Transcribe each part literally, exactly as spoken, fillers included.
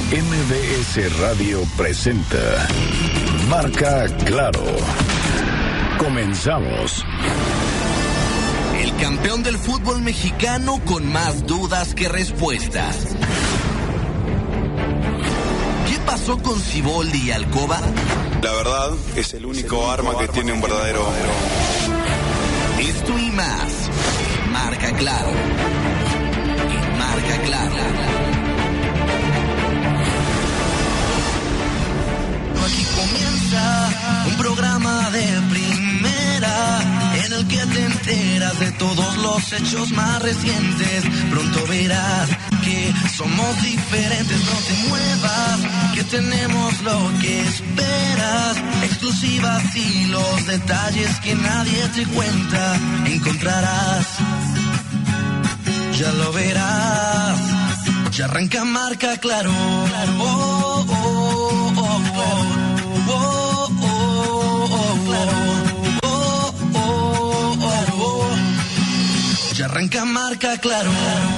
M B S Radio presenta Marca Claro. Comenzamos. El campeón del fútbol mexicano con más dudas que respuestas. ¿Qué pasó con Siboldi y Alcoba? La verdad es el único, el único arma, arma que tiene un verdadero... Esto y más. Marca Claro. En Marca Claro. Aquí comienza un programa de primera en el que te enteras de todos los hechos más recientes. Pronto verás que somos diferentes, no te muevas, que tenemos lo que esperas. Exclusivas y los detalles que nadie te cuenta encontrarás. Ya lo verás, ya arranca Marca Claro. Oh, oh, oh, oh, oh. Ya arranca Marca Claro.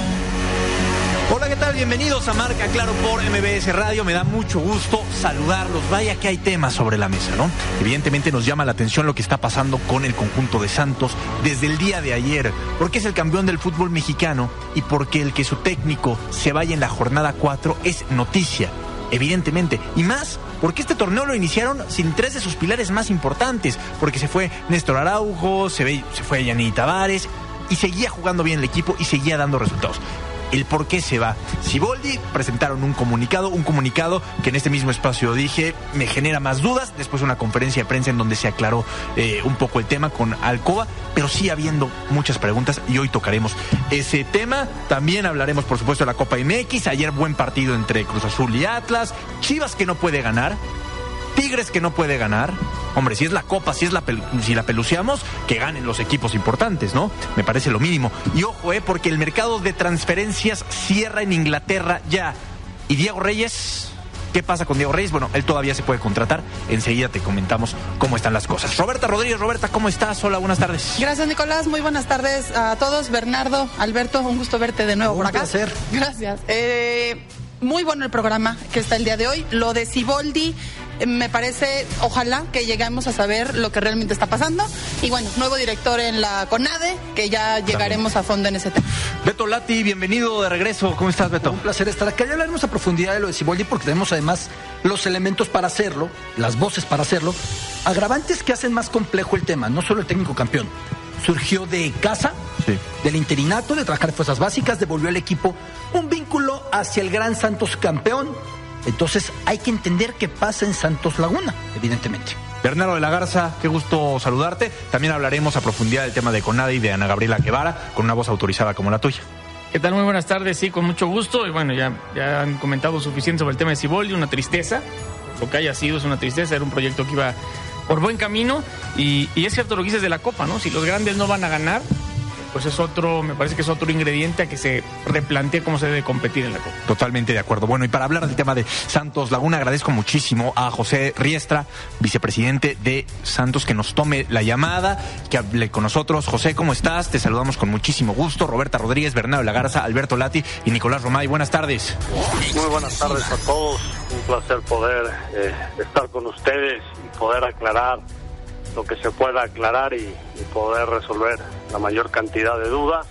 Hola, ¿qué tal? Bienvenidos a Marca Claro por M B S Radio. Me da mucho gusto saludarlos. Vaya que hay temas sobre la mesa, ¿no? Evidentemente nos llama la atención lo que está pasando con el conjunto de Santos desde el día de ayer, porque es el campeón del fútbol mexicano y porque el que su técnico se vaya en la jornada cuatro es noticia, evidentemente. Y más porque este torneo lo iniciaron sin tres de sus pilares más importantes, porque se fue Néstor Araujo, se, ve, se fue Yanni Tavares y seguía jugando bien el equipo y seguía dando resultados. El por qué se va. Siboldi presentaron un comunicado, un comunicado que en este mismo espacio dije me genera más dudas. Después una conferencia de prensa en donde se aclaró eh, un poco el tema con Alcoba, pero sigue habiendo muchas preguntas y hoy tocaremos ese tema. También hablaremos, por supuesto, de la Copa M X. Ayer buen partido entre Cruz Azul y Atlas. Chivas que no puede ganar. Tigres que no puede ganar. Hombre, si es la Copa, si es la pel- si la peluceamos, que ganen los equipos importantes, ¿no? Me parece lo mínimo. Y ojo, eh, porque el mercado de transferencias cierra en Inglaterra ya. ¿Y Diego Reyes? ¿Qué pasa con Diego Reyes? Bueno, él todavía se puede contratar. Enseguida te comentamos cómo están las cosas. Roberta Rodríguez. Roberta, ¿cómo estás? Hola, buenas tardes. Gracias, Nicolás. Muy buenas tardes a todos. Bernardo, Alberto, un gusto verte de nuevo un por acá. Un placer. Gracias. Eh, muy bueno el programa que está el día de hoy. Lo de Siboldi, eh, me parece, ojalá que lleguemos a saber lo que realmente está pasando. Y bueno, nuevo director en la CONADE, que ya llegaremos También. a fondo en ese tema. Beto Lati, bienvenido de regreso. ¿Cómo estás, Beto? Un placer estar acá. Ya hablaremos a profundidad de lo de Siboldi porque tenemos además los elementos para hacerlo, las voces para hacerlo, agravantes que hacen más complejo el tema, no solo el técnico campeón. Surgió de casa, sí. del interinato, de trabajar en fuerzas básicas, devolvió al equipo un vínculo hacia el gran Santos campeón. Entonces hay que entender qué pasa en Santos Laguna, evidentemente. Bernardo de la Garza, qué gusto saludarte. También hablaremos a profundidad del tema de CONADE y de Ana Gabriela Guevara, con una voz autorizada como la tuya. ¿Qué tal? Muy buenas tardes, sí, con mucho gusto. Y bueno, ya, ya han comentado suficiente sobre el tema de Siboldi, una tristeza. Lo que haya sido es una tristeza, era un proyecto que iba por buen camino. Y, y es cierto lo que dices de la Copa, ¿no? Si los grandes no van a ganar, pues es otro, me parece que es otro ingrediente a que se replantee cómo se debe competir en la Copa. Totalmente de acuerdo. Bueno, y para hablar del tema de Santos Laguna, agradezco muchísimo a José Riestra, vicepresidente de Santos, que nos tome la llamada, que hable con nosotros. José, ¿cómo estás? Te saludamos con muchísimo gusto. Roberta Rodríguez, Bernardo de la Garza, Alberto Lati y Nicolás Romay. Buenas tardes. Muy buenas tardes a todos. Un placer poder eh, estar con ustedes y poder aclarar lo que se pueda aclarar y, y poder resolver la mayor cantidad de dudas,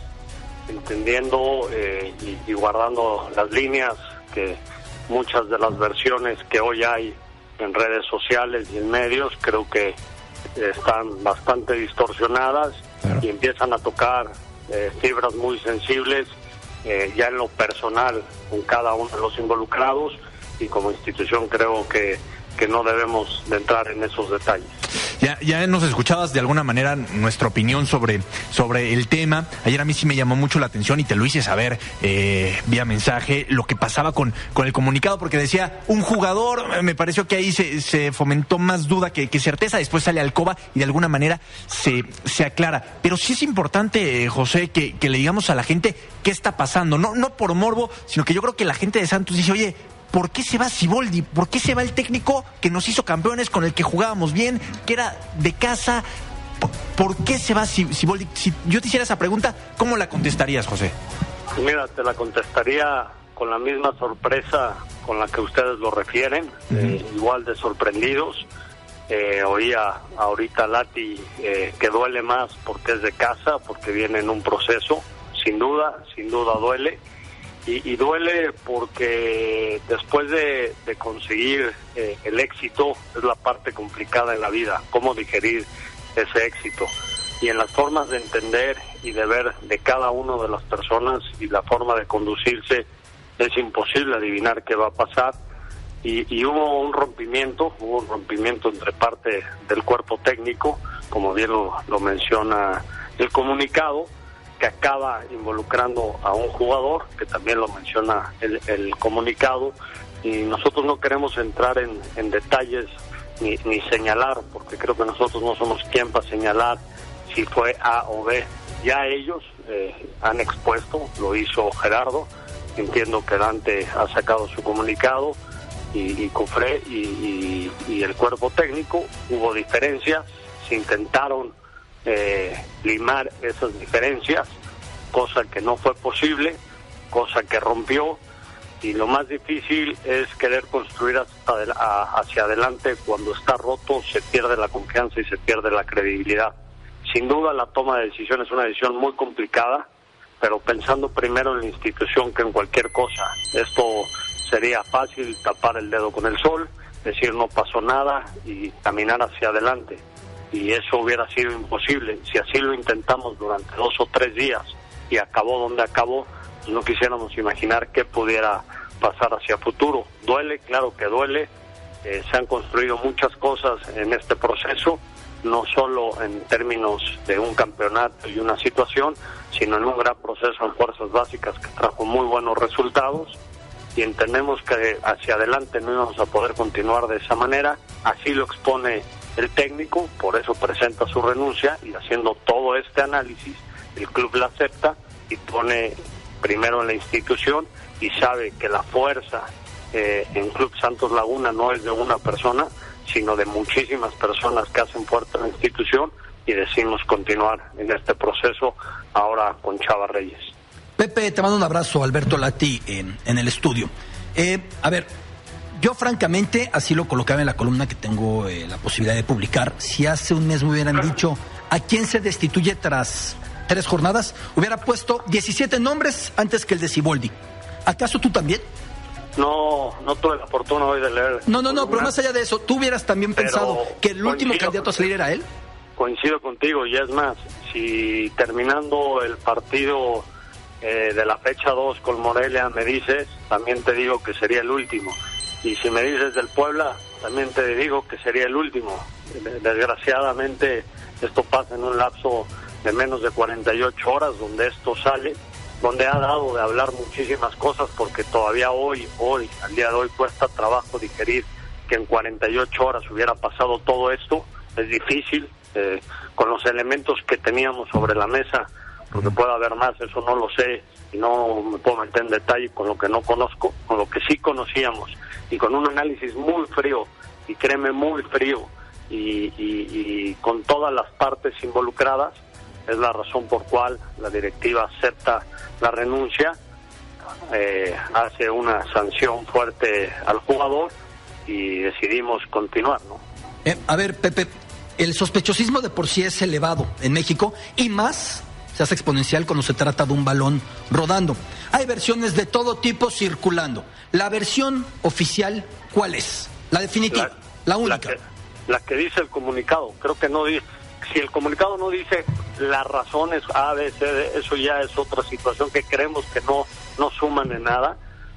entendiendo eh, y, y guardando las líneas que muchas de las versiones que hoy hay en redes sociales y en medios creo que están bastante distorsionadas. Claro. Y empiezan a tocar eh, fibras muy sensibles eh, ya en lo personal con cada uno de los involucrados, y como institución creo que que no debemos de entrar en esos detalles. Ya, ya nos escuchabas de alguna manera nuestra opinión sobre, sobre el tema. Ayer a mí sí me llamó mucho la atención y te lo hice saber eh, vía mensaje lo que pasaba con, con el comunicado, porque decía un jugador, me pareció que ahí se, se fomentó más duda que, que certeza. Después sale Alcoba y de alguna manera se, se aclara. Pero sí es importante, eh, José, que, que le digamos a la gente qué está pasando. No, no por morbo, sino que yo creo que la gente de Santos dice, oye, ¿por qué se va Siboldi? ¿Por qué se va el técnico que nos hizo campeones, con el que jugábamos bien, que era de casa? ¿Por qué se va Siboldi? Si yo te hiciera esa pregunta, ¿cómo la contestarías, José? Mira, te la contestaría con la misma sorpresa con la que ustedes lo refieren, uh-huh. eh, igual de sorprendidos. Eh, oía ahorita Lati eh, que duele más porque es de casa, porque viene en un proceso, sin duda, sin duda duele. Y, y duele porque después de, de conseguir eh, el éxito, es la parte complicada en la vida, cómo digerir ese éxito. Y en las formas de entender y de ver de cada una de las personas y la forma de conducirse, es imposible adivinar qué va a pasar. Y, y hubo un rompimiento, hubo un rompimiento entre parte del cuerpo técnico, como bien lo, lo menciona el comunicado, que acaba involucrando a un jugador, que también lo menciona el, el comunicado, y nosotros no queremos entrar en, en detalles ni, ni señalar, porque creo que nosotros no somos quien para señalar si fue A o B. Ya ellos eh, han expuesto, lo hizo Gerardo, entiendo que Dante ha sacado su comunicado, y, y Cofré y, y, y el cuerpo técnico, hubo diferencias, se intentaron Eh, limar esas diferencias, cosa que no fue posible, cosa que rompió, y lo más difícil es querer construir hasta adel- a, hacia adelante. Cuando está roto se pierde la confianza y se pierde la credibilidad. Sin duda la toma de decisión es una decisión muy complicada, pero pensando primero en la institución que en cualquier cosa. Esto sería fácil tapar el dedo con el sol, decir no pasó nada y caminar hacia adelante. Y eso hubiera sido imposible. Si así lo intentamos durante dos o tres días y acabó donde acabó, pues no quisiéramos imaginar qué pudiera pasar hacia futuro. Duele, claro que duele. Eh, se han construido muchas cosas en este proceso, no solo en términos de un campeonato y una situación, sino en un gran proceso en fuerzas básicas que trajo muy buenos resultados, y entendemos que hacia adelante no íbamos a poder continuar de esa manera. Así lo expone el técnico, por eso presenta su renuncia, y haciendo todo este análisis, el club la acepta y pone primero en la institución, y sabe que la fuerza eh, en Club Santos Laguna no es de una persona, sino de muchísimas personas que hacen fuerte la institución, y decidimos continuar en este proceso ahora con Chava Reyes. Pepe, te mando un abrazo, Alberto Lati, en, en el estudio. Eh, a ver, yo francamente, así lo colocaba en la columna que tengo eh, la posibilidad de publicar, si hace un mes me hubieran dicho a quién se destituye tras tres jornadas, hubiera puesto diecisiete nombres antes que el de Siboldi. ¿Acaso tú también? No, no tuve la fortuna hoy de leer. No, no, no, pero más allá de eso, ¿tú hubieras también pensado que el último candidato a salir era él? Coincido contigo, y es más, si terminando el partido eh, de la fecha dos con Morelia me dices, también te digo que sería el último. Y si me dices del Puebla, también te digo que sería el último. Desgraciadamente, esto pasa en un lapso de menos de cuarenta y ocho horas, donde esto sale, donde ha dado de hablar muchísimas cosas, porque todavía hoy, hoy, al día de hoy, cuesta trabajo digerir que en cuarenta y ocho horas hubiera pasado todo esto. Es difícil, eh, con los elementos que teníamos sobre la mesa, porque puede haber más, eso no lo sé, y no me puedo meter en detalle con lo que no conozco, con lo que sí conocíamos, y con un análisis muy frío, y créeme, muy frío, y, y, y con todas las partes involucradas, es la razón por cual la directiva acepta la renuncia, eh, hace una sanción fuerte al jugador, y decidimos continuar, ¿no? Eh, a ver, Pepe, el sospechosismo de por sí es elevado en México, y más se hace exponencial cuando se trata de un balón rodando. Hay versiones de todo tipo circulando. La versión oficial, ¿cuál es? La definitiva, la, la única. La que, la que dice el comunicado. Creo que no dice, si el comunicado no dice las razones A, B, C, D, eso ya es otra situación que creemos que no, no suman en nada.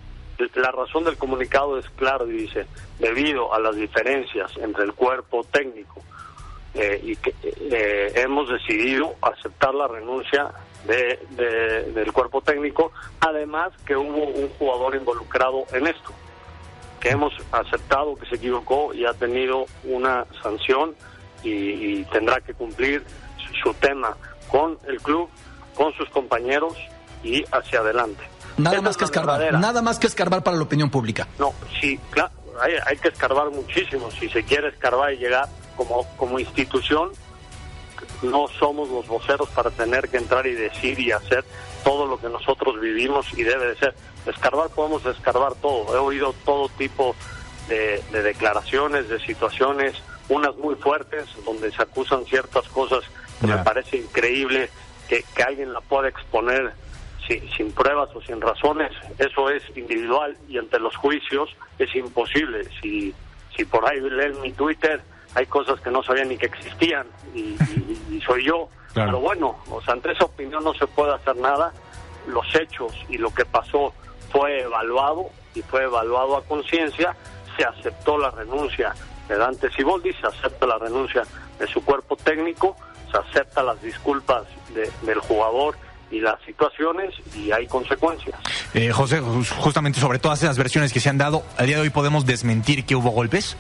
La razón del comunicado es claro, y dice, debido a las diferencias entre el cuerpo técnico eh, y que eh, hemos decidido aceptar la renuncia de, de, del cuerpo técnico, además que hubo un jugador involucrado en esto, que hemos aceptado que se equivocó y ha tenido una sanción y, y tendrá que cumplir su, su tema con el club, con sus compañeros y hacia adelante. Nada Esa más que escarbar, verdadera. nada más que escarbar para la opinión pública. No, sí, claro, hay, hay que escarbar muchísimo. Si se quiere escarbar y llegar como, como institución, no somos los voceros para tener que entrar y decir y hacer todo lo que nosotros vivimos y debe de ser. Escarbar podemos escarbar todo. He oído todo tipo de, de declaraciones, de situaciones, unas muy fuertes, donde se acusan ciertas cosas que yeah. me parece increíble que, que alguien la pueda exponer sin, sin pruebas o sin razones. Eso es individual y ante los juicios es imposible. Si, si por ahí leen mi Twitter, hay cosas que no sabían ni que existían y, y, y soy yo. Claro. Pero bueno, o sea, ante esa opinión no se puede hacer nada. Los hechos y lo que pasó fue evaluado y fue evaluado a conciencia. Se aceptó la renuncia de Dante Siboldi, se acepta la renuncia de su cuerpo técnico, se acepta las disculpas de, del jugador y las situaciones, y hay consecuencias. Eh, José, justamente sobre todas esas versiones que se han dado, ¿a día de hoy podemos desmentir que hubo golpes?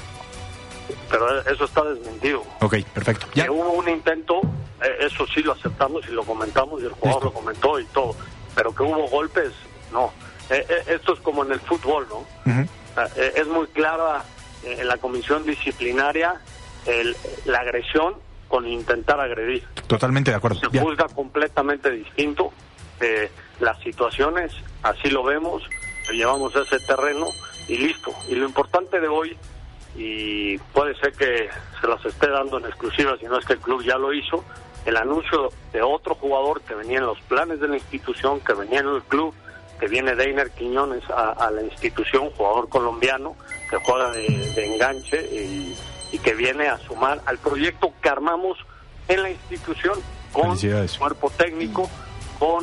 Pero eso está desmentido. Ok, perfecto. ¿Ya? Que hubo un intento, eh, eso sí lo aceptamos y lo comentamos y el jugador Listo. lo comentó y todo, pero que hubo golpes, no. Eh, eh, esto es como en el fútbol, ¿no? Uh-huh. Eh, es muy clara eh, en la comisión disciplinaria el, la agresión con intentar agredir. Totalmente de acuerdo. Se ya. juzga completamente distinto eh, las situaciones, así lo vemos, lo llevamos a ese terreno y listo. Y lo importante de hoy, y puede ser que se las esté dando en exclusiva, si no es que el club ya lo hizo, el anuncio de otro jugador que venía en los planes de la institución, que venía en el club, que viene Deiner Quiñones a, a la institución, jugador colombiano que juega de, de enganche y, y que viene a sumar al proyecto que armamos en la institución con cuerpo técnico, con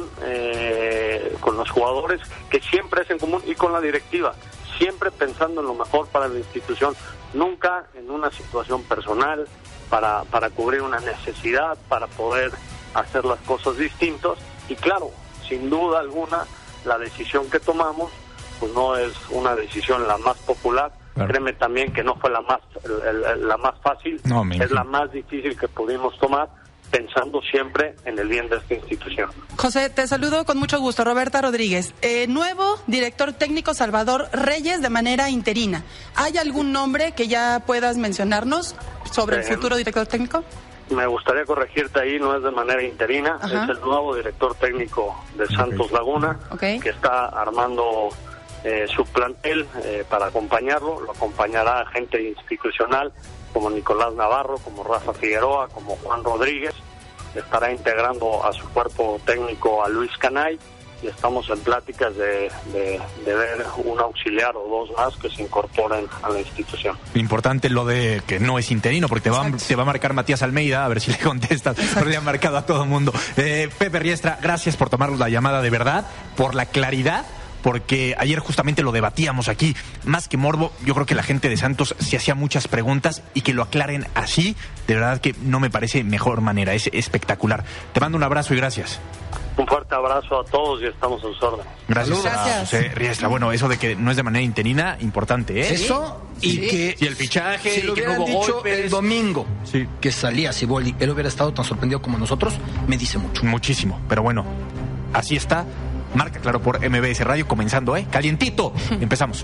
eh, con los jugadores, que siempre es en común, y con la directiva, siempre pensando en lo mejor para la institución, nunca en una situación personal, para, para cubrir una necesidad, para poder hacer las cosas distintas. Y claro, sin duda alguna, la decisión que tomamos pues no es una decisión la más popular. Claro. Créeme también que no fue la más la, la más fácil, no, es la más difícil que pudimos tomar, pensando siempre en el bien de esta institución. José, te saludo con mucho gusto. Roberta Rodríguez. Eh, nuevo director técnico Salvador Reyes de manera interina. ¿Hay algún nombre que ya puedas mencionarnos sobre eh, el futuro director técnico? Me gustaría corregirte ahí, no es de manera interina. Ajá. Es el nuevo director técnico de Santos Laguna, okay. que está armando eh, su plantel eh, para acompañarlo. Lo acompañará gente institucional como Nicolás Navarro, como Rafa Figueroa, como Juan Rodríguez. Estará integrando a su cuerpo técnico a Luis Canay, y estamos en pláticas de, de, de ver un auxiliar o dos más que se incorporen a la institución. Importante lo de que no es interino, porque te va, te va a marcar Matías Almeida, a ver si le contestas, pero le han marcado a todo el mundo. Eh, Pepe Riestra, gracias por tomar la llamada, de verdad, por la claridad, porque ayer justamente lo debatíamos aquí. Más que morbo, yo creo que la gente de Santos se hacía muchas preguntas, y que lo aclaren así, de verdad que no me parece mejor manera, es espectacular. Te mando un abrazo y gracias. Un fuerte abrazo a todos y estamos a sus órdenes. Gracias, Gracias. a José Riestra. Bueno, eso de que no es de manera interina, importante, ¿eh? Eso, y sí. que... Y el fichaje, si lo que hubieran no hubo dicho golpes. El domingo sí. que salía Siboldi, él hubiera estado tan sorprendido como nosotros, me dice mucho. Muchísimo, pero bueno, así está. Marca Claro por M B S Radio, comenzando, ¿eh? Calientito. Empezamos.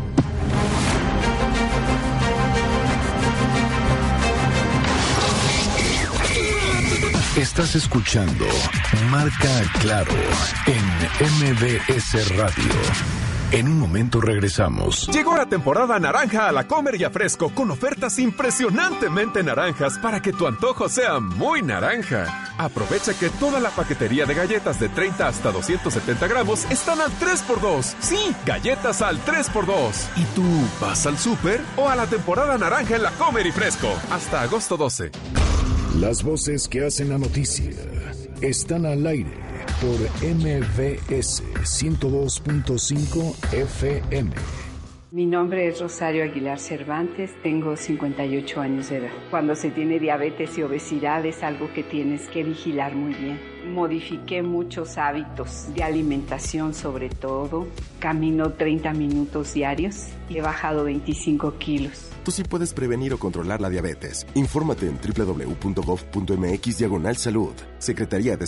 Estás escuchando Marca Claro en M B S Radio. En un momento regresamos. Llegó la temporada naranja a la Comer y a Fresco, con ofertas impresionantemente naranjas para que tu antojo sea muy naranja. Aprovecha que toda la paquetería de galletas de treinta hasta doscientos setenta gramos están al tres por dos. Sí, galletas al tres por dos. ¿Y tú vas al súper o a la temporada naranja en la Comer y Fresco? Hasta agosto doce. Las voces que hacen la noticia están al aire por M V S ciento dos punto cinco F M. Mi nombre es Rosario Aguilar Cervantes, tengo cincuenta y ocho años de edad. Cuando se tiene diabetes y obesidad es algo que tienes que vigilar muy bien. Modifiqué muchos hábitos de alimentación, sobre todo. Camino treinta minutos diarios y he bajado veinticinco kilos. Tú sí puedes prevenir o controlar la diabetes. Infórmate en doble u doble u doble u punto gov punto m x diagonal salud. Secretaría de Salud.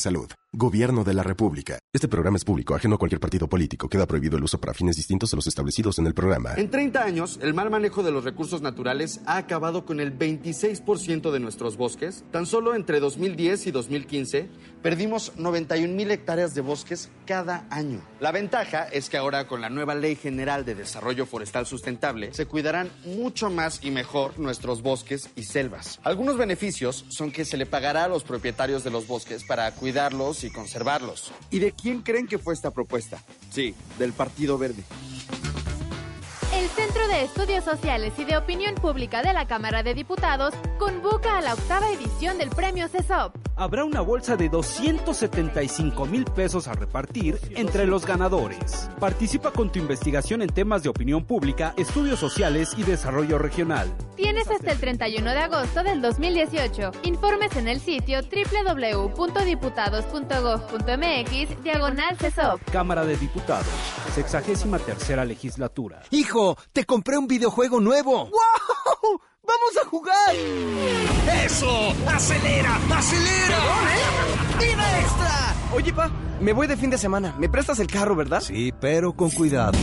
Gobierno de la República. Este programa es público, ajeno a cualquier partido político. Queda prohibido el uso para fines distintos a los establecidos en el programa. En treinta años, el mal manejo de los recursos naturales ha acabado con el veintiséis por ciento de nuestros bosques. Tan solo entre dos mil diez y dos mil quince, perdimos noventa y un mil hectáreas de bosques cada año. La ventaja es que ahora, con la nueva Ley General de Desarrollo Forestal Sustentable, se cuidarán mucho más y mejor nuestros bosques y selvas. Algunos beneficios son que se le pagará a los propietarios de los bosques para cuidarlos y conservarlos. ¿Y de quién creen que fue esta propuesta? Sí, del Partido Verde. El Centro de Estudios Sociales y de Opinión Pública de la Cámara de Diputados convoca a la octava edición del Premio CESOP. Habrá una bolsa de doscientos setenta y cinco mil pesos a repartir entre los ganadores. Participa con tu investigación en temas de opinión pública, estudios sociales y desarrollo regional. Tienes hasta el treinta y uno de agosto del dos mil dieciocho. Informes en el sitio doble u doble u doble u punto diputados punto gob punto mx diagonal CESOP. Cámara de Diputados, sexagésima tercera legislatura. ¡Hijo! ¡Te compré un videojuego nuevo! ¡Wow! ¡Vamos a jugar! ¡Eso! ¡Acelera! ¡Acelera! ¡Vida extra! Oye, pa, me voy de fin de semana. ¿Me prestas el carro, verdad? Sí, pero con cuidado.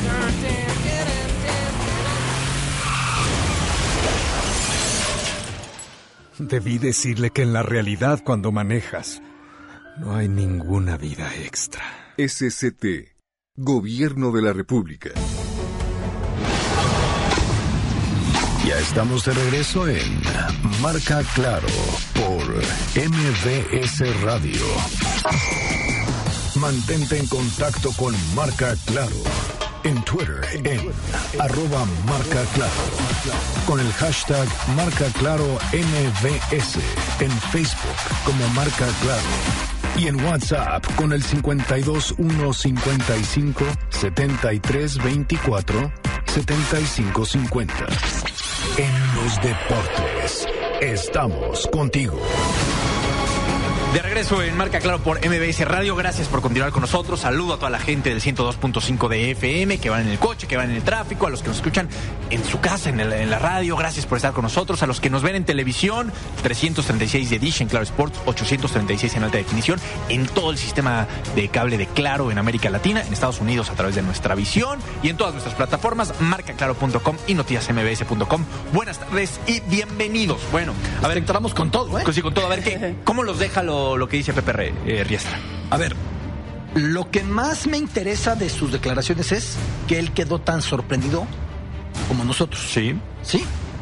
Debí decirle que en la realidad, cuando manejas, no hay ninguna vida extra. S C T, Gobierno de la República. Ya estamos de regreso en Marca Claro por M V S Radio. Mantente en contacto con Marca Claro en Twitter en arroba Marca Claro, con el hashtag Marca Claro M V S, en Facebook como Marca Claro y en WhatsApp con el cincuenta y dos uno cincuenta y cinco setenta y tres veinticuatro setenta y cinco cincuenta. En los deportes, estamos contigo. De regreso en Marca Claro por M V S Radio. Gracias por continuar con nosotros. Saludo a toda la gente del ciento dos punto cinco de F M que van en el coche, que van en el tráfico, a los que nos escuchan en su casa, en, el, en la radio. Gracias por estar con nosotros. A los que nos ven en televisión, trescientos treinta y seis de Dish en Claro Sports, ochocientos treinta y seis en alta definición, en todo el sistema de cable de Claro en América Latina, en Estados Unidos a través de nuestra visión y en todas nuestras plataformas, marca claro punto com y noticias m b s punto com. Buenas tardes y bienvenidos. Bueno, a ver, entramos con todo, ¿eh? Sí, con todo. A ver, ¿qué, ¿cómo los deja lo lo que dice Pepe eh, Riestra? A ver, lo que más me interesa de sus declaraciones es que él quedó tan sorprendido como nosotros. Sí. Sí.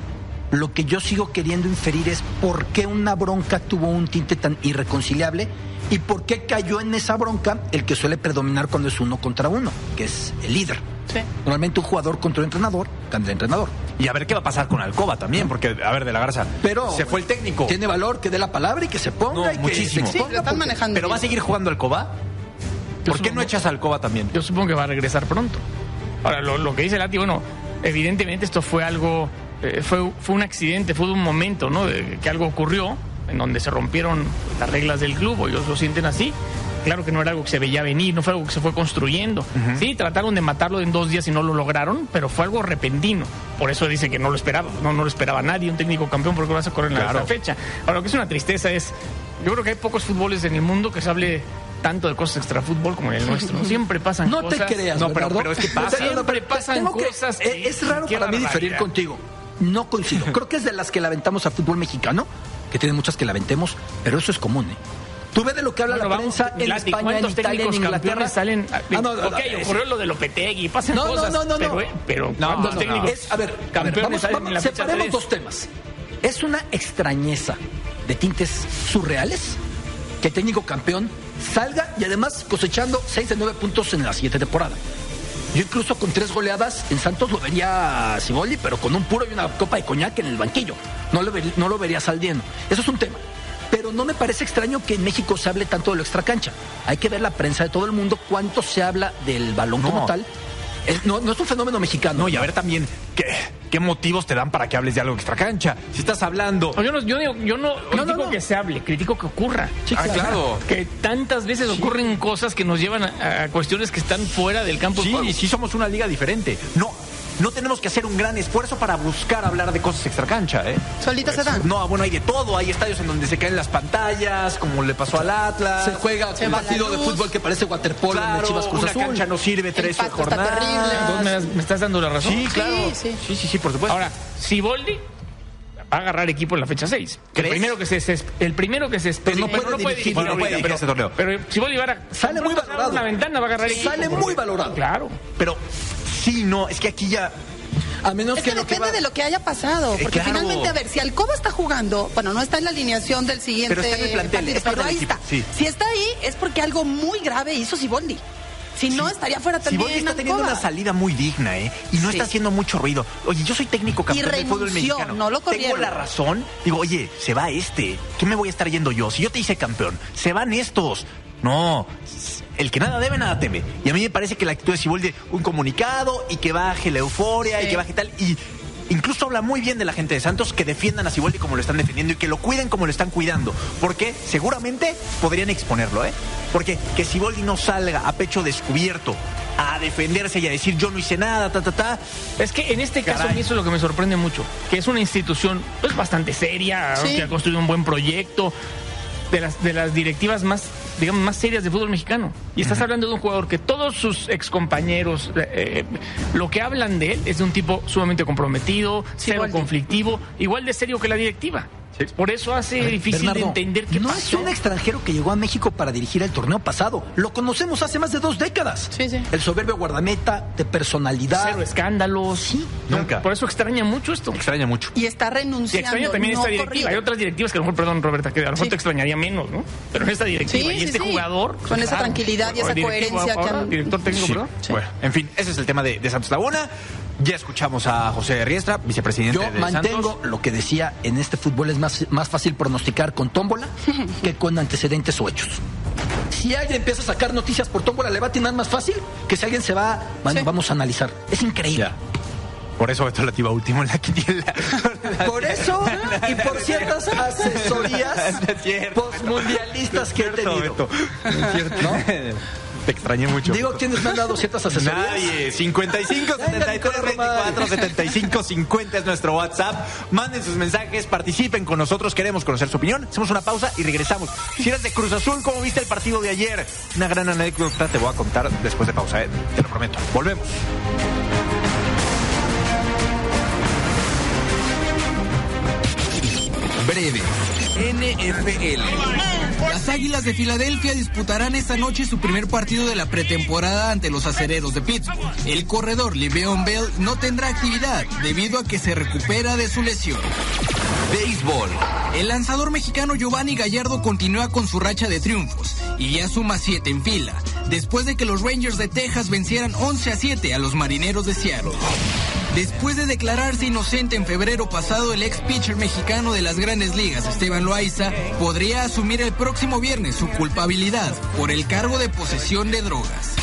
Lo que yo sigo queriendo inferir es por qué una bronca tuvo un tinte tan irreconciliable y por qué cayó en esa bronca el que suele predominar cuando es uno contra uno, que es el líder. Sí. Normalmente un jugador contra un entrenador, cambia de entrenador. Y a ver qué va a pasar con Alcoba también, porque, a ver, de la Garza, pero se fue el técnico. Tiene valor que dé la palabra y que se ponga. No, y muchísimo. Que se sí, lo están porque... manejando. ¿Pero bien. Va a seguir jugando Alcoba? ¿Por qué no echas a Alcoba también? Yo supongo que va a regresar pronto. Ahora, lo, lo que dice Lati, bueno, evidentemente esto fue algo, eh, fue, fue un accidente, fue un momento, ¿no? De, que algo ocurrió en donde se rompieron las reglas del club, o ellos lo sienten así. Claro que no era algo que se veía venir, no fue algo que se fue construyendo. Uh-huh. Sí, trataron de matarlo en dos días y no lo lograron, pero fue algo repentino. Por eso dice que no lo esperaba, no, no lo esperaba nadie, un técnico campeón, porque lo vas a correr en claro. esta fecha. Ahora, lo que es una tristeza es, yo creo que hay pocos fútboles en el mundo que se hable tanto de cosas extrafútbol como en el nuestro. ¿No? Siempre pasan no cosas. No te creas, No, pero, pero es que pasa. Siempre pasan cosas. Que, que, es raro para mí diferir contigo. No coincido. Creo que es de las que la aventamos al fútbol mexicano, que tiene muchas que la aventemos, pero eso es común, ¿eh? Tú ves de lo que habla bueno, la vamos, prensa en Lati, España, en Italia, en Inglaterra. Salen, ah, no, no, ok, no, ocurrió lo de Lopetegui, pasan no, cosas. No, no, no, pero, no. Eh, pero no, ¿cuántos no, técnicos no. Es, a ver, campeones a ver, vamos, vamos, separemos dos temas. Es una extrañeza de tintes surreales que el técnico campeón salga y además cosechando seis de nueve puntos en la siguiente temporada. Yo incluso con tres goleadas en Santos lo vería a Siboldi, pero con un puro y una copa de coñac en el banquillo. No lo, ver, no lo vería Saldieno. Eso es un tema. Pero no me parece extraño que en México se hable tanto de lo extracancha. Hay que ver la prensa de todo el mundo, cuánto se habla del balón no. como tal. Es, no, no es un fenómeno mexicano. No, y a ver también qué, qué motivos te dan para que hables de algo extracancha. Si estás hablando... No, yo no, yo, yo no, no critico no, no. que se hable, critico que ocurra. Sí, ah, claro. Que tantas veces sí. ocurren cosas que nos llevan a, a cuestiones que están fuera del campo. Sí, de juego. Sí, somos una liga diferente. No, no tenemos que hacer un gran esfuerzo para buscar hablar de cosas extracancha, ¿eh? Solitas se dan. No, bueno, hay de todo. Hay estadios en donde se caen las pantallas, como le pasó al Atlas. Se juega Se un va partido la de luz. fútbol que parece waterpolo en el Claro, Chivas Cruz una Azul. cancha no sirve tres pasto está jornadas. terrible. Entonces, ¿me, me estás dando la razón? Sí, claro. Sí, sí. Sí, sí, sí, por supuesto. Ahora, Siboldi va a agarrar equipo en la fecha seis. El ¿Crees? primero que se, se- el primero que se Pero no bueno, puede dirigir, dirigir bueno, no puede ahorita, dirigir pero, este torneo. pero Siboldi va a Sale muy valorado. una ventana, va a agarrar equipo. Sale muy valorado. Claro. Pero sí, no, es que aquí ya... A menos Es que, que lo que depende va... de lo que haya pasado. Eh, Porque claro. finalmente, a ver, si Alcoba está jugando, bueno, no está en la alineación del siguiente Pero está en el plantel, partido, es parte pero del ahí equipo, está. sí. Si está ahí, es porque algo muy grave hizo Siboldi. Si no, estaría fuera también. Siboldi está teniendo Alcoba. una salida muy digna, ¿eh? Y no Sí. está haciendo mucho ruido. Oye, yo soy técnico campeón del fútbol renunció, mexicano. no lo Tengo corrieron. la razón. Digo, oye, se va este. ¿Qué me voy a estar yendo yo? Si yo te hice campeón, se van estos. No, el que nada debe, nada teme. Y a mí me parece que la actitud de Siboldi, un comunicado y que baje la euforia Sí. y que baje tal. Y incluso habla muy bien de la gente de Santos, que defiendan a Siboldi como lo están defendiendo y que lo cuiden como lo están cuidando. Porque seguramente podrían exponerlo, ¿eh? Porque que Siboldi no salga a pecho descubierto a defenderse y a decir yo no hice nada, ta, ta, ta. Es que en este caso Caray. a mí eso es lo que me sorprende mucho, que es una institución pues bastante seria, Sí. que ha construido un buen proyecto, de las de las directivas más, digamos, más serias del fútbol mexicano. Y estás hablando de un jugador que todos sus excompañeros, eh, lo que hablan de él es de un tipo sumamente comprometido, cero Siboldi. conflictivo, igual de serio que la directiva. Por eso hace difícil Bernardo, de entender qué no pasó. es un extranjero que llegó a México para dirigir el torneo pasado. Lo conocemos hace más de dos décadas. Sí, sí. El soberbio guardameta, de personalidad. Cero escándalos. Sí. Nunca. Por eso extraña mucho esto. Extraña mucho. Y está Y renunciando. extraña también no esta directiva. corrido. Hay otras directivas que a lo mejor, perdón, Roberta, que a lo mejor Sí. te extrañaría menos, ¿no? Pero en esta directiva Sí, y sí, este sí. jugador. Con esa tranquilidad y esa directivo coherencia que ahora, han- director técnico, Sí. perdón. Bueno, en fin, ese es el tema de, de Santos Laguna. Ya escuchamos a José Riestra, vicepresidente Yo de mantengo Santos. lo que decía, en este fútbol es más, más fácil pronosticar con tómbola que con antecedentes o hechos. Si alguien empieza a sacar noticias por tómbola, le va a atinar más fácil que si alguien se va, bueno, Sí. vamos a analizar. Es increíble. Ya. Por eso Beto Latiba último en la quiniela. Por eso y por ciertas asesorías No es cierto, postmundialistas que he Cierto, tenido. Beto. No es cierto. ¿No? Te extrañé mucho. Digo, ¿quiénes me han dado ciertas asesorías? Nadie. cincuenta y cinco, setenta y tres, veinticuatro, setenta y cinco, cincuenta es nuestro WhatsApp. Manden sus mensajes, participen con nosotros. Queremos conocer su opinión. Hacemos una pausa y regresamos. Si eres de Cruz Azul, ¿cómo viste el partido de ayer? Una gran anécdota te voy a contar después de pausa, ¿eh? Te lo prometo. Volvemos. Breve. N F L. Las Águilas de Filadelfia disputarán esta noche su primer partido de la pretemporada ante los Acereros de Pittsburgh. El corredor Le'Veon Bell no tendrá actividad debido a que se recupera de su lesión. Béisbol. El lanzador mexicano Giovanni Gallardo continúa con su racha de triunfos y ya suma siete en fila, después de que los Rangers de Texas vencieran once a siete a los Marineros de Seattle. Después de declararse inocente en febrero pasado, el ex pitcher mexicano de las Grandes Ligas, Esteban Loaiza, podría asumir el próximo viernes su culpabilidad por el cargo de posesión de drogas.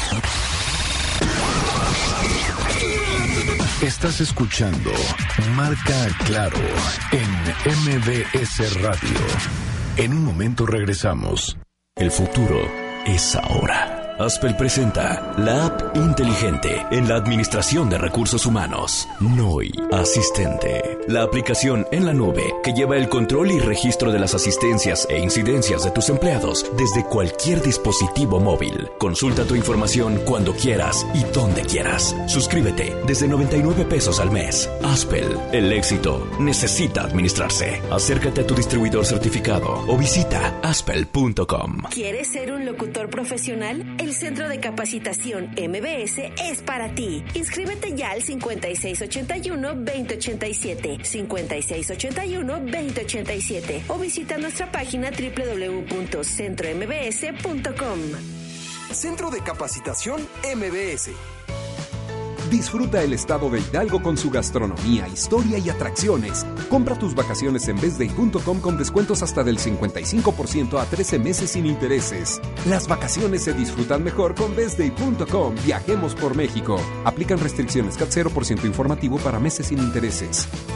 Estás escuchando Marca Claro en M B S Radio. En un momento regresamos. El futuro es ahora. Aspel presenta la app inteligente en la administración de recursos humanos. Noi Asistente. La aplicación en la nube que lleva el control y registro de las asistencias e incidencias de tus empleados desde cualquier dispositivo móvil. Consulta tu información cuando quieras y donde quieras. Suscríbete desde noventa y nueve pesos al mes. Aspel, el éxito necesita administrarse. Acércate a tu distribuidor certificado o visita aspel punto com. ¿Quieres ser un locutor profesional? El Centro de Capacitación M B S es para ti. Inscríbete ya al cincuenta y seis ochenta y uno, veinte ochenta y siete, cincuenta y seis ochenta y uno, veinte ochenta y siete o visita nuestra página doble u doble u doble u punto centro m b s punto com. Centro de Capacitación M B S. Disfruta el estado de Hidalgo con su gastronomía, historia y atracciones. Compra tus vacaciones en best day punto com con descuentos hasta del cincuenta y cinco por ciento a trece meses sin intereses. Las vacaciones se disfrutan mejor con best day punto com. Viajemos por México. Aplican restricciones. C A T cero por ciento informativo para meses sin intereses.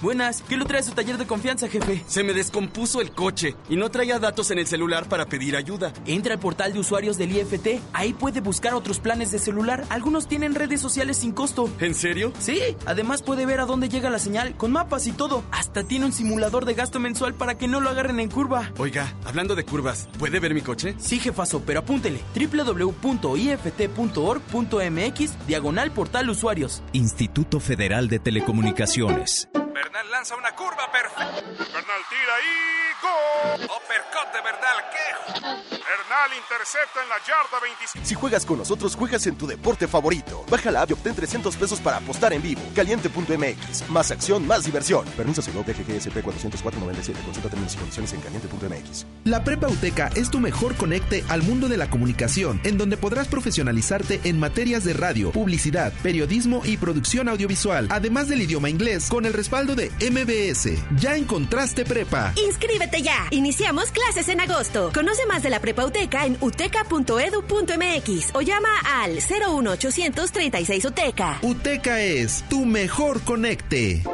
Buenas, ¿qué lo trae a su taller de confianza, jefe? Se me descompuso el coche y no traía datos en el celular para pedir ayuda. Entra al portal de usuarios del I F T. Ahí puede buscar otros planes de celular. Algunos tienen redes sociales sin costo. ¿En serio? Sí, además puede ver a dónde llega la señal, con mapas y todo. Hasta tiene un simulador de gasto mensual para que no lo agarren en curva. Oiga, hablando de curvas, ¿puede ver mi coche? Sí, jefazo, pero apúntele. doble u doble u doble u punto i f t punto org punto m x diagonal portal usuarios. Instituto Federal de Telecomunicaciones. Bernal lanza una curva perfecta. Bernal tira y ¡gol! Uppercut de Bernal, ¿qué? Bernal intercepta en la yarda veinticinco. Si juegas con nosotros, juegas en tu deporte favorito. Baja la app y obtén trescientos pesos para apostar en vivo. Caliente punto m x. Más acción, más diversión. Permiso seguro B G G S P cuatrocientos cuatro noventa y siete. Consulta términos y condiciones en caliente punto m x. La Prepa UTECA es tu mejor conecte al mundo de la comunicación, en donde podrás profesionalizarte en materias de radio, publicidad, periodismo y producción audiovisual, además del idioma inglés, con el respaldo de M B S. ¿Ya encontraste prepa? ¡Inscríbete ya! Iniciamos clases en agosto. Conoce más de la Prepa UTECA en uteca punto edu punto m x o llama al cero uno ochocientos treinta y seis UTECA. UTECA es tu mejor conecte.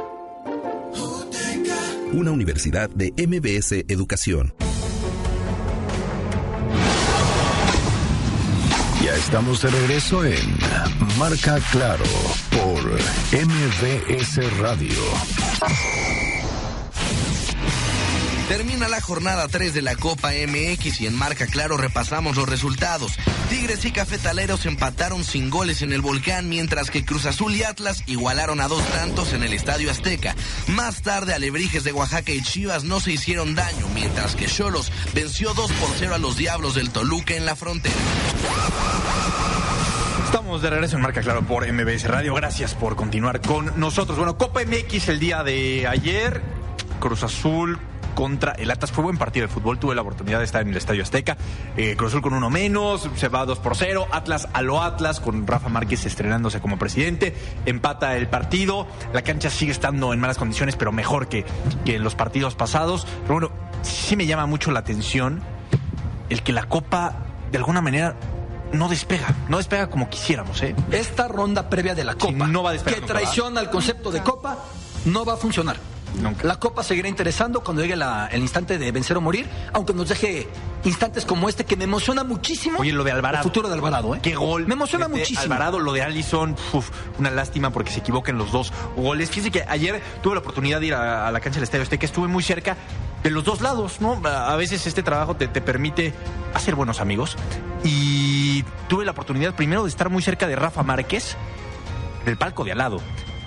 Una universidad de M B S Educación. Ya estamos de regreso en Marca Claro por M B S Radio. Termina la jornada tres de la Copa M X y en Marca Claro repasamos los resultados. Tigres y Cafetaleros empataron sin goles en el Volcán, mientras que Cruz Azul y Atlas igualaron a dos tantos en el Estadio Azteca. Más tarde, Alebrijes de Oaxaca y Chivas no se hicieron daño, mientras que Xolos venció dos por cero a los Diablos del Toluca en la frontera. Estamos de regreso en Marca Claro por M B S Radio. Gracias por continuar con nosotros. Bueno, Copa M X el día de ayer. Cruz Azul contra el Atlas. Fue buen partido de fútbol. Tuve la oportunidad de estar en el Estadio Azteca. Eh, Cruz Azul con uno menos. Se va dos por cero. Atlas a lo Atlas, con Rafa Márquez estrenándose como presidente. Empata el partido. La cancha sigue estando en malas condiciones, pero mejor que, que en los partidos pasados. Pero bueno, sí me llama mucho la atención el que la Copa, de alguna manera, no despega, no despega como quisiéramos, ¿eh? Esta ronda previa de la Copa, sí, no va a despegar, que nunca, traiciona ¿verdad? el concepto de Copa, no va a funcionar. Nunca. La Copa seguirá interesando cuando llegue la, el instante de vencer o morir, aunque nos deje instantes como este que me emociona muchísimo. Oye, lo de Alvarado. El futuro de Alvarado, ¿eh? Qué gol. Me emociona de muchísimo. Alvarado, lo de Alisson, uf, una lástima porque se equivocan los dos goles. Fíjense que ayer tuve la oportunidad de ir a, a la cancha del Estadio Azteca, estuve muy cerca de los dos lados, ¿no? A veces este trabajo te, te permite hacer buenos amigos. Y tuve la oportunidad primero de estar muy cerca de Rafa Márquez, del palco de al lado.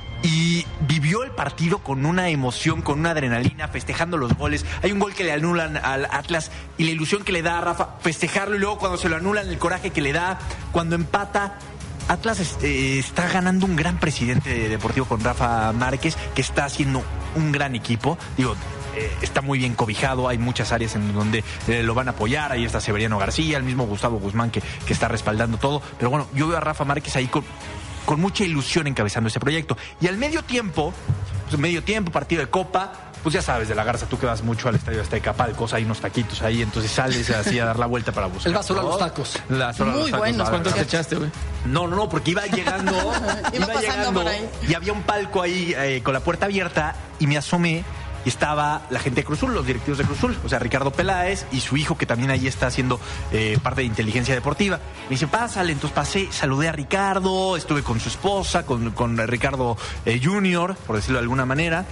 Y vivió el partido con una emoción, con una adrenalina, festejando los goles. Hay un gol que le anulan al Atlas y la ilusión que le da a Rafa festejarlo, y luego cuando se lo anulan, el coraje que le da cuando empata. Atlas eh, está ganando un gran presidente deportivo con Rafa Márquez, que está haciendo un gran equipo. Digo, eh, está muy bien cobijado, hay muchas áreas en donde eh, lo van a apoyar. Ahí está Severiano García, el mismo Gustavo Guzmán que, que está respaldando todo. Pero bueno, yo veo a Rafa Márquez ahí con... con mucha ilusión encabezando ese proyecto. Y al medio tiempo, pues medio tiempo, partido de Copa, pues ya sabes de la Garza, tú que vas mucho al Estadio Azteca, Palcos, hay unos taquitos ahí, entonces sales así a dar la vuelta para buscar. Él va solo a los tacos. La, solo Muy a los tacos, buenos. ¿Cuántos te echaste, güey? No, no, no, porque iba llegando, Iba iba pasando llegando por ahí. y había un palco ahí eh, con la puerta abierta y me asomé. Y estaba la gente de Cruz Azul, los directivos de Cruz Azul, o sea, Ricardo Peláez y su hijo, que también ahí está haciendo eh, parte de inteligencia deportiva. Me dice, pásale, entonces pasé, saludé a Ricardo, estuve con su esposa, con, con Ricardo eh, Junior, por decirlo de alguna manera.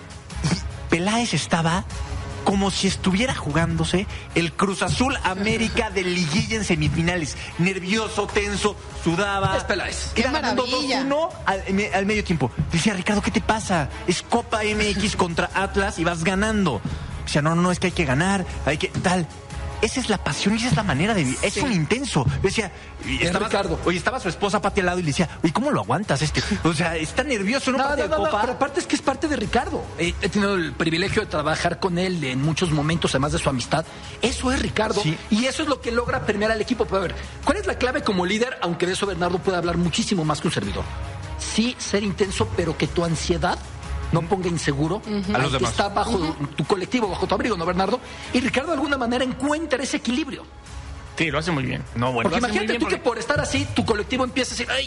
Y Peláez estaba como si estuviera jugándose el Cruz Azul América de liguilla en semifinales. Nervioso, tenso, sudaba. Es Peláez. ¡Qué Iba ganando maravilla! dos uno al, al medio tiempo. Decía, Ricardo, ¿qué te pasa? Es Copa M X contra Atlas y vas ganando. Decía, no, no, no, es que hay que ganar, hay que tal. Esa es la pasión y esa es la manera de vivir. Es Sí. un intenso. Decía, y estaba, Ricardo. Oye, estaba su esposa Pati al lado y le decía, oye, ¿cómo lo aguantas este? O sea, está nervioso en un No, partido no, no, de Copa. pero aparte es que es parte de Ricardo. Eh, he tenido el privilegio de trabajar con él en muchos momentos, además de su amistad. Eso es Ricardo. Sí. Y eso es lo que logra permear al equipo. Pero a ver, ¿cuál es la clave como líder? Aunque de eso Bernardo puede hablar muchísimo más que un servidor. Sí, ser intenso, pero que tu ansiedad no ponga inseguro A los al que demás. está bajo tu colectivo, bajo tu abrigo, ¿no, Bernardo? Y Ricardo de alguna manera encuentra ese equilibrio. Sí, lo hace muy bien. No, bueno, Porque lo hace muy imagínate bien tú porque- que por estar así, tu colectivo empieza a decir, ay,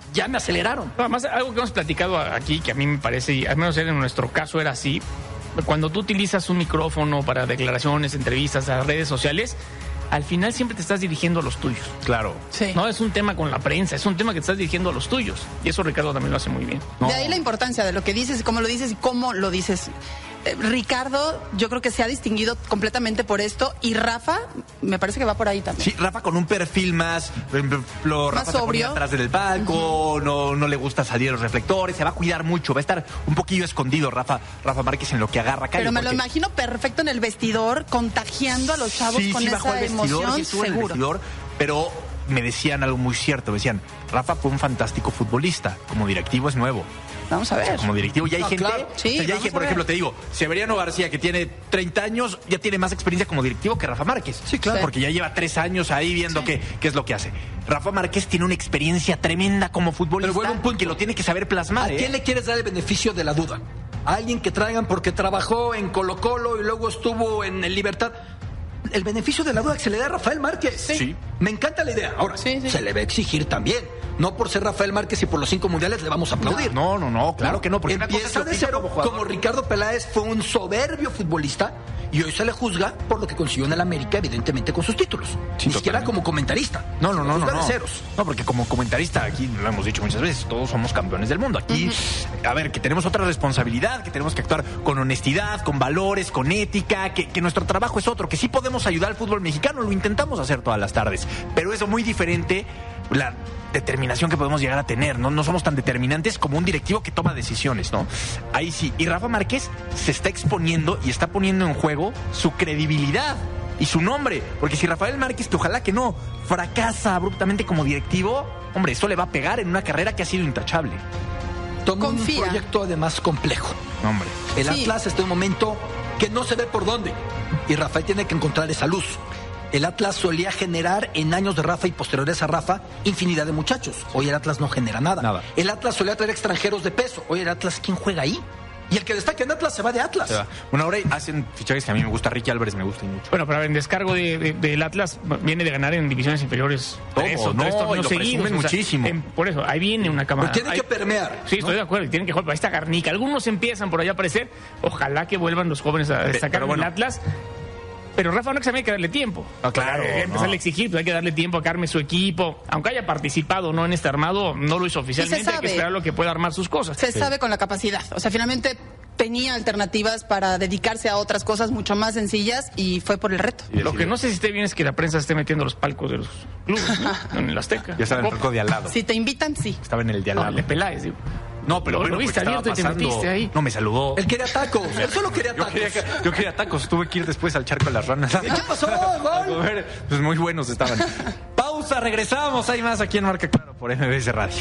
ya me aceleraron. No, además, algo que hemos platicado aquí, que a mí me parece, y al menos en nuestro caso era así, cuando tú utilizas un micrófono para declaraciones, entrevistas, a redes sociales, al final siempre te estás dirigiendo a los tuyos. Claro. Sí. No es un tema con la prensa, es un tema que te estás dirigiendo a los tuyos. Y eso Ricardo también lo hace muy bien. No. De ahí la importancia de lo que dices, cómo lo dices y cómo lo dices. Eh, Ricardo, yo creo que se ha distinguido completamente por esto. Y Rafa, me parece que va por ahí también. Sí, Rafa con un perfil más, por ejemplo, Rafa Más se pone sobrio. atrás del palco, uh-huh. no, no le gusta salir a los reflectores, se va a cuidar mucho, va a estar un poquillo escondido Rafa, Rafa Márquez en lo que agarra calle. Pero me porque... lo imagino perfecto en el vestidor, contagiando a los chavos sí, con sí, bajó esa al vestidor, emoción, sí estuvo en el seguro. vestidor, pero me decían algo muy cierto, me decían, Rafa fue un fantástico futbolista, como directivo es nuevo. Vamos a ver. O sea, como directivo ya hay no, gente, claro. sí, o sea, ya hay vamos gente, por a ver. ejemplo, te digo, Severiano García, que tiene treinta años, ya tiene más experiencia como directivo que Rafa Márquez. Sí, claro. Porque ya lleva tres años ahí viendo sí. qué, qué es lo que hace. Rafa Márquez tiene una experiencia tremenda como futbolista. Pero vuelve un punto. Que lo tiene que saber plasmar. ¿A ¿eh? quién le quieres dar el beneficio de la duda? ¿A alguien que traigan porque trabajó en Colo-Colo y luego estuvo en el Libertad? El beneficio de la duda que se le da a Rafael Márquez. Sí. sí. Me encanta la idea. Ahora, sí, sí. se le va a exigir también. No por ser Rafael Márquez y por los cinco mundiales le vamos a aplaudir. No, no, no, claro ¿no? que no. Porque empieza de cero, como, como Ricardo Peláez fue un soberbio futbolista y hoy se le juzga por lo que consiguió en el América, evidentemente con sus títulos. Sí, Ni siquiera como comentarista. No, no, no, no. No. De ceros. No, porque como comentarista, aquí lo hemos dicho muchas veces, todos somos campeones del mundo. Aquí, uh-huh. a ver, que tenemos otra responsabilidad, que tenemos que actuar con honestidad, con valores, con ética, que, que nuestro trabajo es otro, que sí podemos ayudar al fútbol mexicano, lo intentamos hacer todas las tardes. Pero eso muy diferente, la determinación que podemos llegar a tener, ¿no? No somos tan determinantes como un directivo que toma decisiones, ¿no? Ahí sí. Y Rafa Márquez se está exponiendo y está poniendo en juego su credibilidad y su nombre. Porque si Rafael Márquez, que ojalá que no, fracasa abruptamente como directivo, hombre, eso le va a pegar en una carrera que ha sido intachable. Toma un proyecto además complejo. Hombre. El sí. Atlas está en un momento que no se ve por dónde. Y Rafael tiene que encontrar esa luz. El Atlas solía generar en años de Rafa y posteriores a Rafa infinidad de muchachos. Hoy el Atlas no genera nada. nada. El Atlas solía traer extranjeros de peso. Hoy el Atlas, ¿quién juega ahí? Y el que destaca en Atlas se va de Atlas. Se va. Bueno, ahora hacen fichajes que a mí me gusta. Ricky Álvarez me gusta mucho. Bueno, pero en descargo de, de, del Atlas viene de ganar en divisiones inferiores tres oh, o no, tres torneos seguidos. O sea, muchísimo. En, por eso, ahí viene una cámara. Pero tienen ahí, que permear. Sí, estoy ¿no? de acuerdo. Tienen que jugar. Ahí está Garnica. Algunos empiezan por allá a aparecer. Ojalá que vuelvan los jóvenes a destacar bueno, en el Atlas. Pero Rafa no que hay que darle tiempo. No, claro. Hay que empezarle no. a exigir, pues hay que darle tiempo a que arme su equipo. Aunque haya participado no en este armado, no lo hizo oficialmente. Hay que esperar lo que pueda armar sus cosas. Se sí. sabe con la capacidad. O sea, finalmente tenía alternativas para dedicarse a otras cosas mucho más sencillas y fue por el reto. Lo que no sé si esté bien es que la prensa esté metiendo los palcos de los clubes, ¿no? En el Azteca. Ya estaba en el palco de al lado. Si te invitan, sí. Estaba en el de al lado. No, el de Peláez, digo. No, pero lo, bueno, lo viste abierto y te metiste ahí. No, me saludó. Él quería tacos. Él solo quería tacos. Yo quería, yo quería tacos. Tuve que ir después al charco de las ranas. ¿Qué pasó? Comer. Pues muy buenos estaban. Pausa, regresamos. Hay más aquí en Marca Claro por M B S Radio.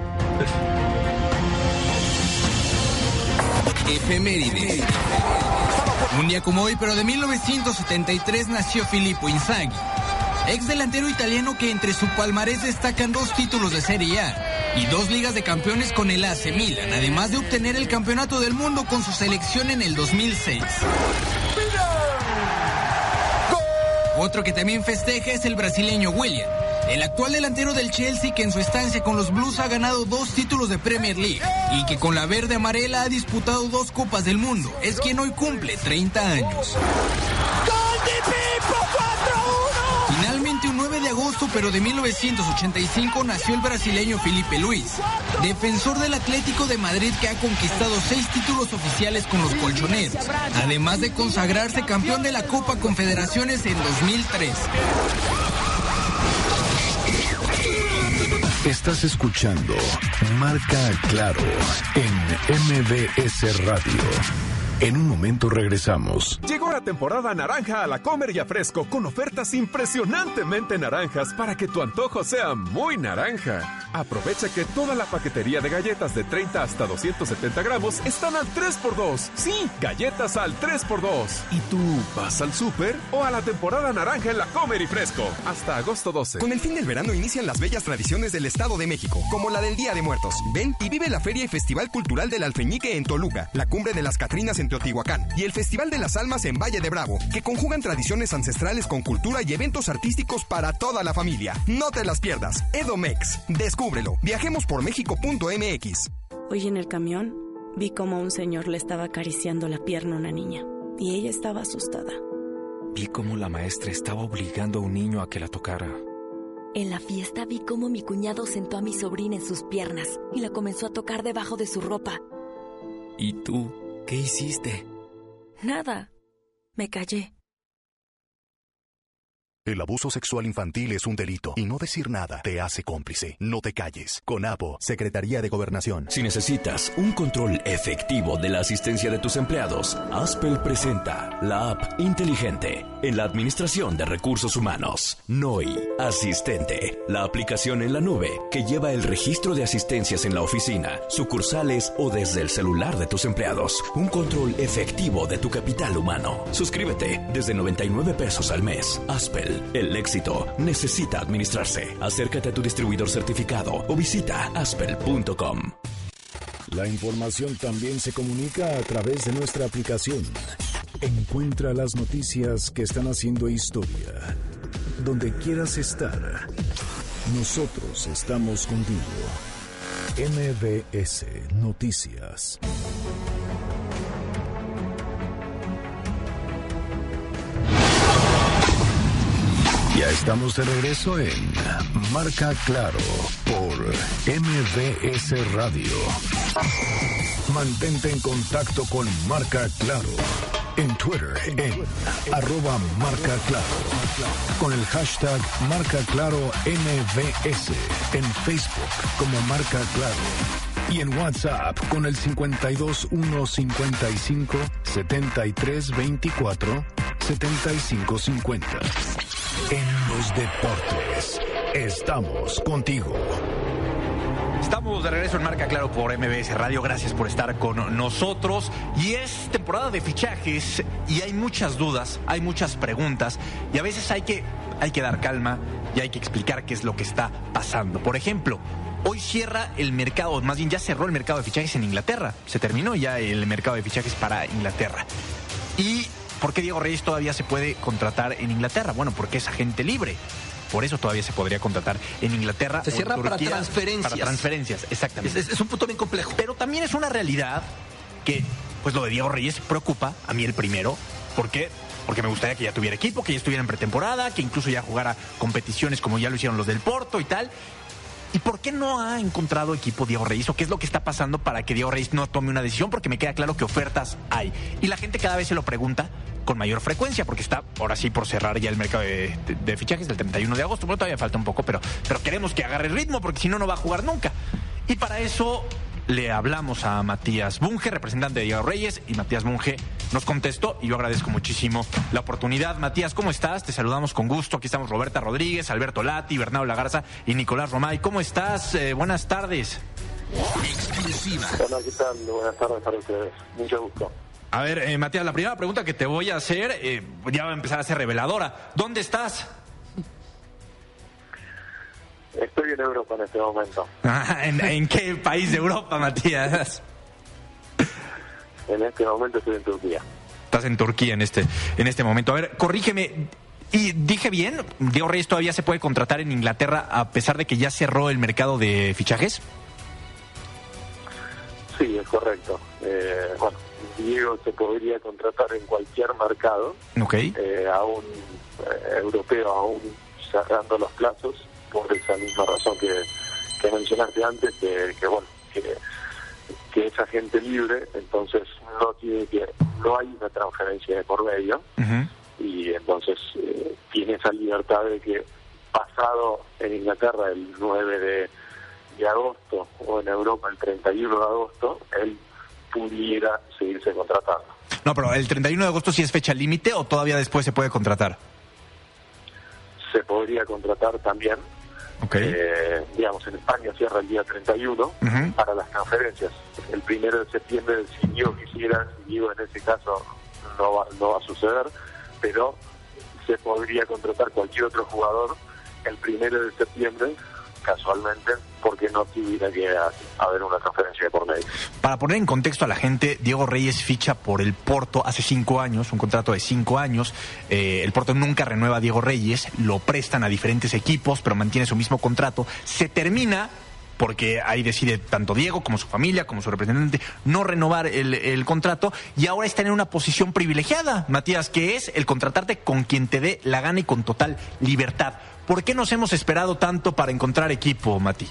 Efeméride. Un día como hoy, pero de mil novecientos setenta y tres, nació Filippo Inzaghi, ex delantero italiano que entre su palmarés destacan dos títulos de Serie A y dos ligas de campeones con el A C Milan, además de obtener el campeonato del mundo con su selección en el dos mil seis. Otro que también festeja es el brasileño William, el actual delantero del Chelsea que en su estancia con los Blues ha ganado dos títulos de Premier League y que con la verde amarela ha disputado dos Copas del Mundo. Es quien hoy cumple treinta años. Finalmente, un nueve de agosto, pero de mil novecientos ochenta y cinco, nació el brasileño Felipe Luis, defensor del Atlético de Madrid que ha conquistado seis títulos oficiales con los colchoneros, además de consagrarse campeón de la Copa Confederaciones en dos mil tres. Estás escuchando Marca Claro en M B S Radio. En un momento regresamos. Llegó la temporada naranja a la Comer y a Fresco con ofertas impresionantemente naranjas para que tu antojo sea muy naranja. Aprovecha que toda la paquetería de galletas de treinta hasta doscientos setenta gramos están al tres por dos. Sí, galletas al tres por dos. ¿Y tú vas al súper o a la temporada naranja en la Comer y Fresco? Hasta agosto doce. Con el fin del verano inician las bellas tradiciones del Estado de México, como la del Día de Muertos. Ven y vive la Feria y Festival Cultural del Alfeñique en Toluca, la Cumbre de las Catrinas en Teotihuacán y el Festival de las Almas en Valle de Bravo, que conjugan tradiciones ancestrales con cultura y eventos artísticos para toda la familia. No te las pierdas. Edomex. Descúbrelo. Viajemos por México punto M X. Hoy en el camión vi cómo un señor le estaba acariciando la pierna a una niña y ella estaba asustada. Vi cómo la maestra estaba obligando a un niño a que la tocara. En la fiesta vi cómo mi cuñado sentó a mi sobrina en sus piernas y la comenzó a tocar debajo de su ropa. ¿Y tú qué hiciste? Nada. Me callé. El abuso sexual infantil es un delito y no decir nada te hace cómplice. No te calles. CONAPO, Secretaría de Gobernación. Si necesitas un control efectivo de la asistencia de tus empleados, Aspel presenta la app inteligente en la Administración de Recursos Humanos. N O I Asistente, la aplicación en la nube que lleva el registro de asistencias en la oficina, sucursales o desde el celular de tus empleados. Un control efectivo de tu capital humano. Suscríbete desde noventa y nueve pesos al mes. Aspel. El éxito necesita administrarse. Acércate a tu distribuidor certificado o visita aspel punto com. La información también se comunica a través de nuestra aplicación. Encuentra las noticias que están haciendo historia. Donde quieras estar, nosotros estamos contigo. M B S Noticias. Ya estamos de regreso en Marca Claro por M B S Radio. Mantente en contacto con Marca Claro en Twitter en arroba Marca Claro, con el hashtag Marca Claro M B S, en Facebook como Marca Claro y en WhatsApp con el cincuenta y dos uno cincuenta y cinco setenta y tres veinticuatro setenta y cinco cincuenta. En los deportes, estamos contigo. Estamos de regreso en Marca Claro por M B S Radio. Gracias por estar con nosotros. Y es temporada de fichajes y hay muchas dudas, hay muchas preguntas y a veces hay que, hay que dar calma y hay que explicar qué es lo que está pasando. Por ejemplo, hoy cierra el mercado, más bien ya cerró el mercado de fichajes en Inglaterra. Se terminó ya el mercado de fichajes para Inglaterra. Y ¿por qué Diego Reyes todavía se puede contratar en Inglaterra? Bueno, porque es agente libre. Por eso todavía se podría contratar en Inglaterra. Se cierra para transferencias. Para transferencias, exactamente. Es, es un punto bien complejo. Pero también es una realidad que, pues lo de Diego Reyes preocupa, a mí el primero. ¿Por qué? Porque me gustaría que ya tuviera equipo, que ya estuviera en pretemporada, que incluso ya jugara competiciones como ya lo hicieron los del Porto y tal. ¿Y por qué no ha encontrado equipo Diego Reyes? ¿O qué es lo que está pasando para que Diego Reyes no tome una decisión? Porque me queda claro que ofertas hay. Y la gente cada vez se lo pregunta con mayor frecuencia, porque está ahora sí por cerrar ya el mercado de, de, de fichajes del treinta y uno de agosto. Bueno, todavía falta un poco, pero, pero queremos que agarre ritmo, porque si no, no va a jugar nunca. Y para eso le hablamos a Matías Bunge, representante de Diego Reyes, y Matías Bunge nos contestó y yo agradezco muchísimo la oportunidad. Matías, ¿cómo estás? Te saludamos con gusto. Aquí estamos Roberta Rodríguez, Alberto Lati, Bernardo Lagarza y Nicolás Romay. ¿Cómo estás? Eh, buenas tardes. Exclusiva. Hola, ¿qué tal? Buenas tardes para ustedes. Mucho gusto. A ver, eh, Matías, la primera pregunta que te voy a hacer eh, ya va a empezar a ser reveladora. ¿Dónde estás? Estoy en Europa en este momento. ¿En, ¿En qué país de Europa, Matías? En este momento estoy en Turquía. Estás en Turquía en este, en este momento. A ver, corrígeme. ¿Y dije bien? ¿Diego Reyes todavía se puede contratar en Inglaterra a pesar de que ya cerró el mercado de fichajes? Sí, es correcto. Eh, bueno, Diego se podría contratar en cualquier mercado. Okay. Eh, aún eh, europeo, aún cerrando los plazos, por esa misma razón que, que mencionaste antes, que, que bueno, que, que es agente libre, entonces no tiene que, no hay una transferencia de por medio, uh-huh. y entonces eh, tiene esa libertad de que pasado en Inglaterra el nueve de, de agosto o en Europa el treinta y uno de agosto, él pudiera seguirse contratando. No, pero el treinta y uno de agosto sí es fecha límite o todavía después se puede contratar. Se podría contratar también. Okay. Eh, digamos, en España cierra el día treinta y uno uh-huh. para las transferencias. El primero de septiembre, si Diego quisiera, si Diego en ese caso no va, no va a suceder, pero se podría contratar cualquier otro jugador el primero de septiembre casualmente, porque no tuviera que haber una transferencia de por medio. Para poner en contexto a la gente, Diego Reyes ficha por el Porto hace cinco años, un contrato de cinco años. Eh, el Porto nunca renueva a Diego Reyes, lo prestan a diferentes equipos, pero mantiene su mismo contrato. Se termina, porque ahí decide tanto Diego como su familia, como su representante, no renovar el, el contrato, y ahora está en una posición privilegiada, Matías, que es el contratarte con quien te dé la gana y con total libertad. ¿Por qué nos hemos esperado tanto para encontrar equipo, Mati?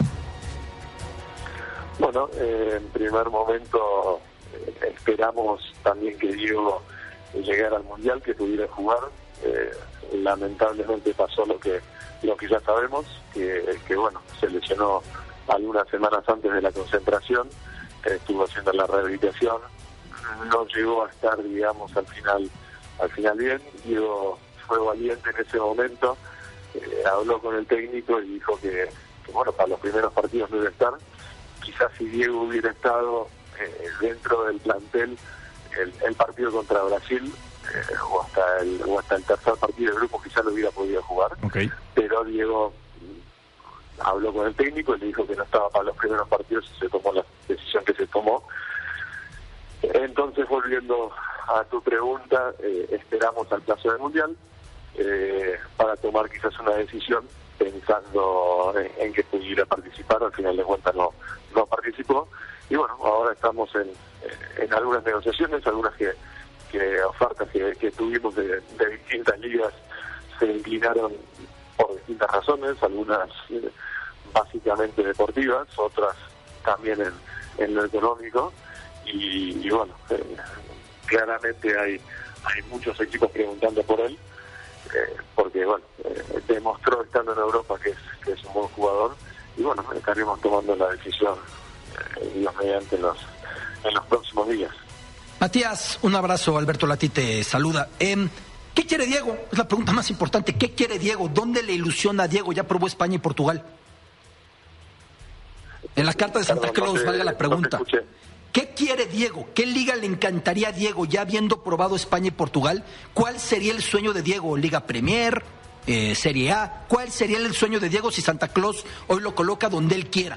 Bueno, eh, en primer momento eh, esperamos también que Diego llegara al Mundial, que pudiera jugar. Eh, lamentablemente pasó lo que lo que ya sabemos, que, que bueno, se lesionó algunas semanas antes de la concentración, eh, estuvo haciendo la rehabilitación, no llegó a estar, digamos, al final al final bien. Diego fue valiente en ese momento, eh, habló con el técnico y dijo que, que, bueno, para los primeros partidos no iba a estar. Quizás si Diego hubiera estado eh, dentro del plantel el, el partido contra Brasil, Eh, o hasta el o hasta el tercer partido de grupo quizás lo hubiera podido jugar, okay. Pero Diego habló con el técnico y le dijo que no estaba para los primeros partidos y se tomó la decisión que se tomó. Entonces, volviendo a tu pregunta, eh, esperamos al plazo del Mundial eh, para tomar quizás una decisión pensando en, en que pudiera participar. Al final de cuentas no, no participó, y bueno, ahora estamos en, en algunas negociaciones, algunas que que ofertas que, que tuvimos de, de distintas ligas se inclinaron por distintas razones, algunas eh, básicamente deportivas, otras también en, en lo económico, y, y bueno, eh, claramente hay hay muchos equipos preguntando por él, eh, porque bueno, eh, demostró estando en Europa que es, que es un buen jugador, y bueno, estaremos tomando la decisión eh, Dios mediante los, en los próximos días. Matías, un abrazo. Alberto Lati te saluda. Eh, ¿Qué quiere Diego? Es la pregunta más importante. ¿Qué quiere Diego? ¿Dónde le ilusiona a Diego? Ya probó España y Portugal. En la carta de Santa Perdón, Claus, no te, valga la pregunta. No ¿Qué quiere Diego? ¿Qué liga le encantaría a Diego ya habiendo probado España y Portugal? ¿Cuál sería el sueño de Diego? ¿Liga Premier? Eh, ¿Serie A? ¿Cuál sería el sueño de Diego si Santa Claus hoy lo coloca donde él quiera?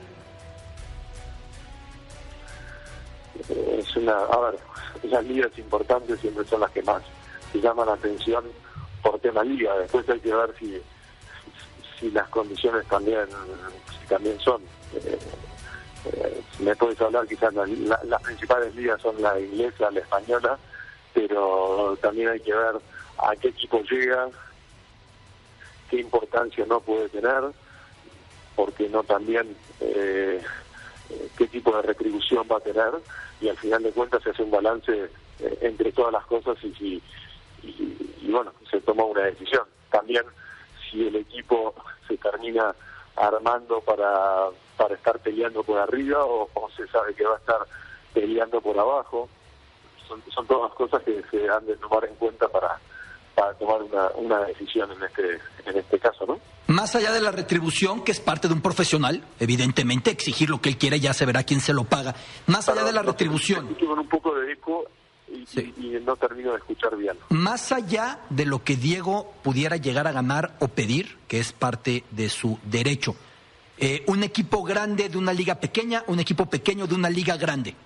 Es una... A ver... Las ligas importantes siempre son las que más se llaman la atención por tema liga. Después hay que ver si si las condiciones también si también son. Eh, eh, me puedes hablar, quizás la, la, las principales ligas son la inglesa, la española, pero también hay que ver a qué equipo llega, qué importancia no puede tener, porque no también eh, qué tipo de retribución va a tener, y al final de cuentas se hace un balance eh, entre todas las cosas y, y, y, y bueno, se toma una decisión. También si el equipo se termina armando para, para estar peleando por arriba o, o se sabe que va a estar peleando por abajo, son, son todas cosas que se han de tomar en cuenta para, para tomar una, una decisión en este, en este caso, ¿no? Más allá de la retribución, que es parte de un profesional, evidentemente, exigir lo que él quiere, ya se verá quién se lo paga. Más allá de la retribución. Estoy con un poco de eco y, sí. y, y no termino de escuchar bien. Más allá de lo que Diego pudiera llegar a ganar o pedir, que es parte de su derecho, eh, un equipo grande de una liga pequeña, un equipo pequeño de una liga grande.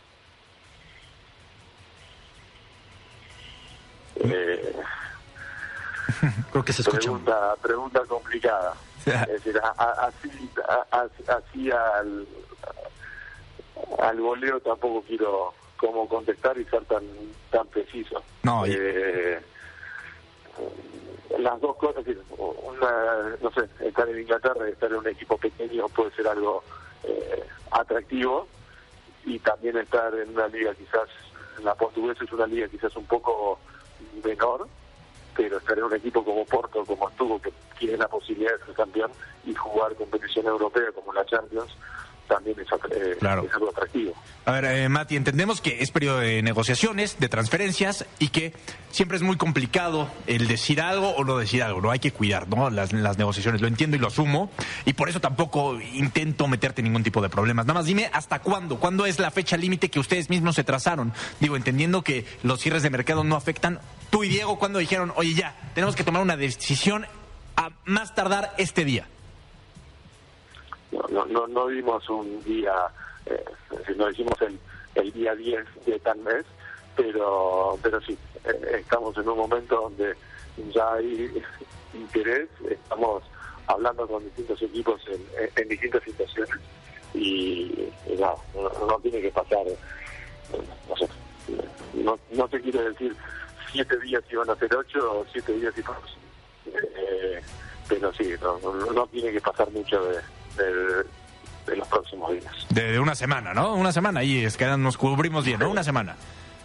Eh... Creo que se escucha. Pregunta, pregunta complicada. Es decir, a, a, así, a, así al, al voleo tampoco quiero como contestar y ser tan tan preciso. No, eh, las dos cosas, una, no sé, estar en Inglaterra y estar en un equipo pequeño puede ser algo eh, atractivo, y también estar en una liga quizás, la portuguesa es una liga quizás un poco menor, pero estar en un equipo como Porto, como estuvo, que tiene la posibilidad de ser campeón y jugar competición europea como la Champions, también es, eh, claro. es algo atractivo. A ver, eh, Mati, entendemos que es periodo de negociaciones, de transferencias, y que siempre es muy complicado el decir algo o no decir algo, ¿no? Hay que cuidar, ¿no? Las, las negociaciones, lo entiendo y lo asumo, y por eso tampoco intento meterte en ningún tipo de problemas. Nada más dime, ¿hasta cuándo? ¿Cuándo es la fecha límite que ustedes mismos se trazaron? Digo, entendiendo que los cierres de mercado no afectan. Tú y Diego, ¿cuándo dijeron, oye, ya, tenemos que tomar una decisión a más tardar este día? no, no, no, no dimos un día, eh, no hicimos el, el día diez de tal mes, pero, pero sí, eh, estamos en un momento donde ya hay interés, estamos hablando con distintos equipos en, en, en distintas situaciones y, y no, no, no tiene que pasar, no sé, no, no te quiero decir siete días iban a ser ocho o siete días iban a ser, eh, pero sí, no, no, no tiene que pasar mucho de, de, de los próximos días. De, de una semana, ¿no? Una semana, y es que nos cubrimos bien, ¿no? Una semana.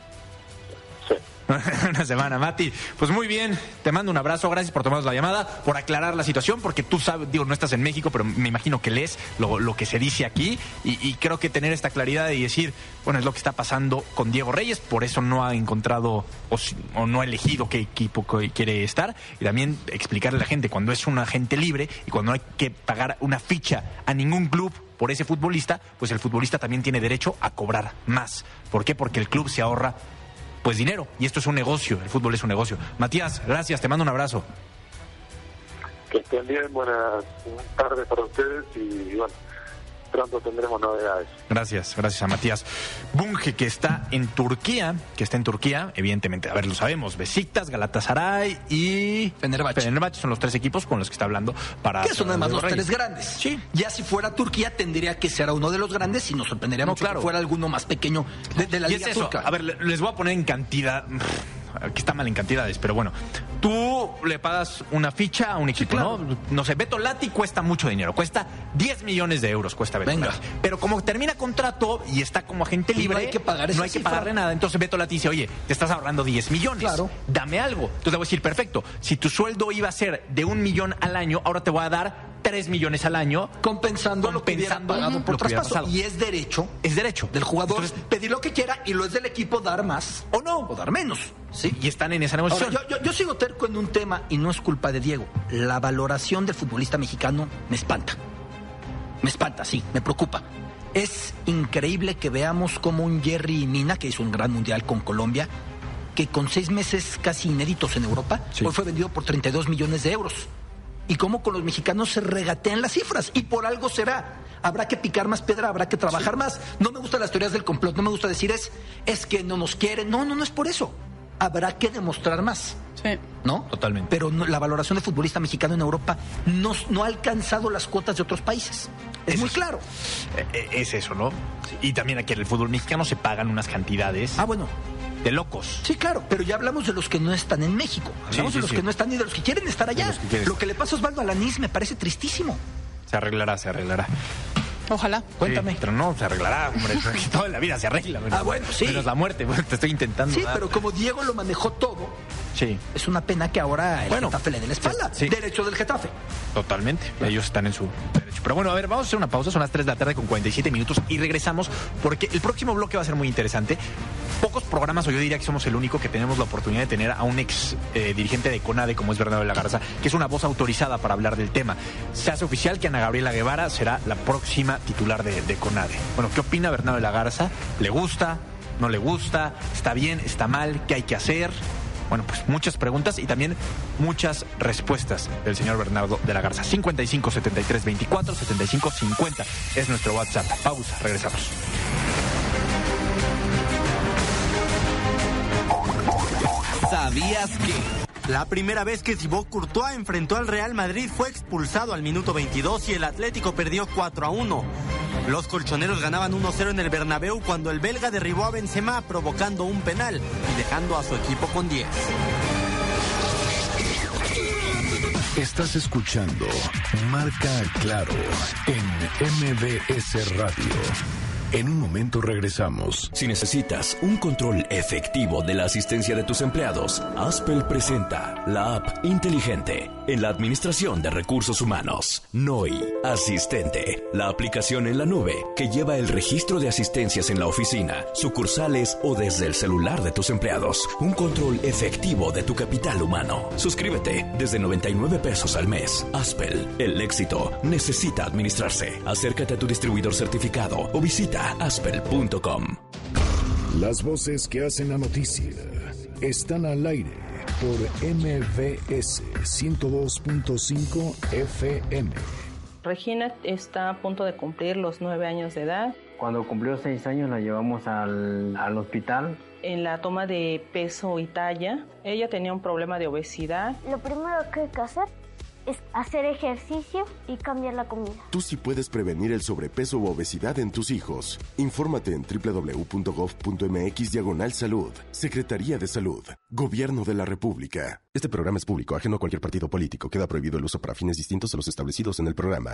Una semana, Mati. Pues muy bien, te mando un abrazo, gracias por tomarnos la llamada, por aclarar la situación, porque tú sabes, digo, no estás en México, pero me imagino que lees lo, lo que se dice aquí, y, y creo que tener esta claridad y decir, bueno, es lo que está pasando con Diego Reyes, por eso no ha encontrado o, o no ha elegido qué equipo quiere estar, y también explicarle a la gente cuando es un agente libre y cuando no hay que pagar una ficha a ningún club por ese futbolista, pues el futbolista también tiene derecho a cobrar más. ¿Por qué? Porque el club se ahorra pues dinero, y esto es un negocio, el fútbol es un negocio. Matías, gracias, te mando un abrazo. Que estén bien, buenas tardes para ustedes y bueno, pronto tendremos novedades. Gracias, gracias a Matías Bunge, que está en Turquía, que está en Turquía, evidentemente, a ver, lo sabemos, Besiktas, Galatasaray y Fenerbahce. Fenerbahce son los tres equipos con los que está hablando para... Que son además los Reyes. tres grandes. Sí. Ya si fuera Turquía tendría que ser uno de los grandes y nos sorprendería No, mucho claro. que fuera alguno más pequeño de, de la Y liga es eso, turca. a ver, les voy a poner en cantidad... Aquí está mal en cantidades, pero bueno, tú le pagas una ficha a un equipo, sí, claro. ¿no? No sé, Beto Lati cuesta mucho dinero, cuesta diez millones de euros, cuesta Beto Venga. Lati. Pero como termina contrato y está como agente libre, no hay que pagar esa no hay que cifra. pagarle nada. Entonces Beto Lati dice, oye, te estás ahorrando diez millones, Claro. dame algo. Entonces le voy a decir, perfecto, si tu sueldo iba a ser de un millón al año, ahora te voy a dar tres millones al año, compensando, lo que hubiera pagado por lo que hubiera traspaso. pasado. Y es derecho, es derecho del jugador Entonces, pedir lo que quiera, y lo es del equipo dar más o no, o dar menos. Sí, y están en esa negociación. Ahora, yo, yo, yo sigo terco en un tema y no es culpa de Diego. La valoración del futbolista mexicano me espanta. Me espanta, sí, me preocupa. Es increíble que veamos como un Jerry Mina, que hizo un gran mundial con Colombia, que con seis meses casi inéditos en Europa, sí. hoy fue vendido por treinta y dos millones de euros. Y cómo con los mexicanos se regatean las cifras. Y por algo será. Habrá que picar más piedra, habrá que trabajar sí. más. No me gustan las teorías del complot, no me gusta decir es, es que no nos quieren. No, no, no es por eso. Habrá que demostrar más. Sí. ¿No? Totalmente. Pero no, la valoración de futbolista mexicano en Europa no, no ha alcanzado las cuotas de otros países. Es, es muy claro. Es eso, ¿no? Y también aquí en el fútbol mexicano se pagan unas cantidades. Ah, bueno. De locos. Sí, claro, pero ya hablamos de los que no están en México. Hablamos sí, sí, de los sí. que no están ni de los que quieren estar allá. Que Lo que le pasa a Osvaldo Alanís me parece tristísimo. Se arreglará, se arreglará. Ojalá. Cuéntame. Sí, pero no, se arreglará, hombre. Toda la vida se arregla. Menos, ah, bueno, sí. Menos la muerte, te estoy intentando. Sí, dar. pero como Diego lo manejó todo, sí. es una pena que ahora el bueno, Getafe le dé la espalda. Sí. Derecho del Getafe. Totalmente. Ellos están en su derecho. Pero bueno, a ver, vamos a hacer una pausa. Son las tres de la tarde con cuarenta y siete minutos y regresamos porque el próximo bloque va a ser muy interesante. Pocos programas, o yo diría que somos el único que tenemos la oportunidad de tener a un ex eh, dirigente de CONADE como es Bernardo de la Garza, que es una voz autorizada para hablar del tema. Se hace oficial que Ana Gabriela Guevara será la próxima titular de, de CONADE. Bueno, ¿qué opina Bernardo de la Garza? ¿Le gusta? ¿No le gusta? ¿Está bien? ¿Está mal? ¿Qué hay que hacer? Bueno, pues muchas preguntas y también muchas respuestas del señor Bernardo de la Garza. cincuenta y cinco, setenta y tres, veinticuatro, setenta y cinco, cincuenta es nuestro WhatsApp. Pausa, regresamos. ¿Sabías que? La primera vez que Thibaut Courtois enfrentó al Real Madrid fue expulsado al minuto veintidós y el Atlético perdió cuatro a uno. Los colchoneros ganaban uno cero en el Bernabéu cuando el belga derribó a Benzema provocando un penal y dejando a su equipo con diez. Estás escuchando Marca Claro en M V S Radio. En un momento regresamos. Si necesitas un control efectivo de la asistencia de tus empleados, Aspel presenta la app inteligente en la Administración de Recursos Humanos. N O I Asistente, la aplicación en la nube que lleva el registro de asistencias en la oficina, sucursales o desde el celular de tus empleados. Un control efectivo de tu capital humano. Suscríbete desde noventa y nueve pesos al mes. Aspel, el éxito necesita administrarse. Acércate a tu distribuidor certificado o visita aspel punto com. Las voces que hacen la noticia están al aire por M V S ciento dos punto cinco F M. Regina está a punto de cumplir los nueve años de edad. Cuando cumplió seis años la llevamos al, al hospital. En la toma de peso y talla, ella tenía un problema de obesidad. Lo primero que hay que hacer es hacer ejercicio y cambiar la comida. Tú sí puedes prevenir el sobrepeso u obesidad en tus hijos. Infórmate en doble u doble u doble u punto gov punto eme equis diagonal salud. Secretaría de Salud. Gobierno de la República. Este programa es público, ajeno a cualquier partido político. Queda prohibido el uso para fines distintos a los establecidos en el programa.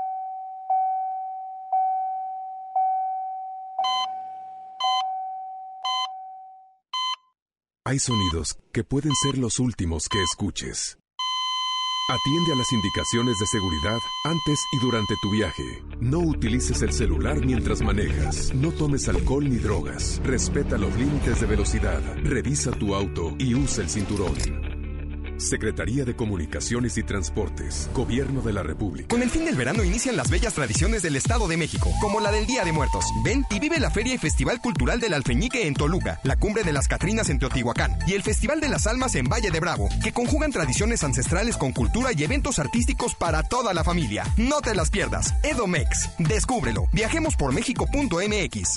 Hay sonidos que pueden ser los últimos que escuches. Atiende a las indicaciones de seguridad antes y durante tu viaje. No utilices el celular mientras manejas. No tomes alcohol ni drogas. Respeta los límites de velocidad. Revisa tu auto y usa el cinturón. Secretaría de Comunicaciones y Transportes. Gobierno de la República. Con el fin del verano inician las bellas tradiciones del Estado de México, como la del Día de Muertos. Ven y vive la Feria y Festival Cultural del Alfeñique en Toluca, la Cumbre de las Catrinas en Teotihuacán y el Festival de las Almas en Valle de Bravo, que conjugan tradiciones ancestrales con cultura y eventos artísticos para toda la familia. No te las pierdas. Edomex. Descúbrelo. Viajemos por México punto eme equis.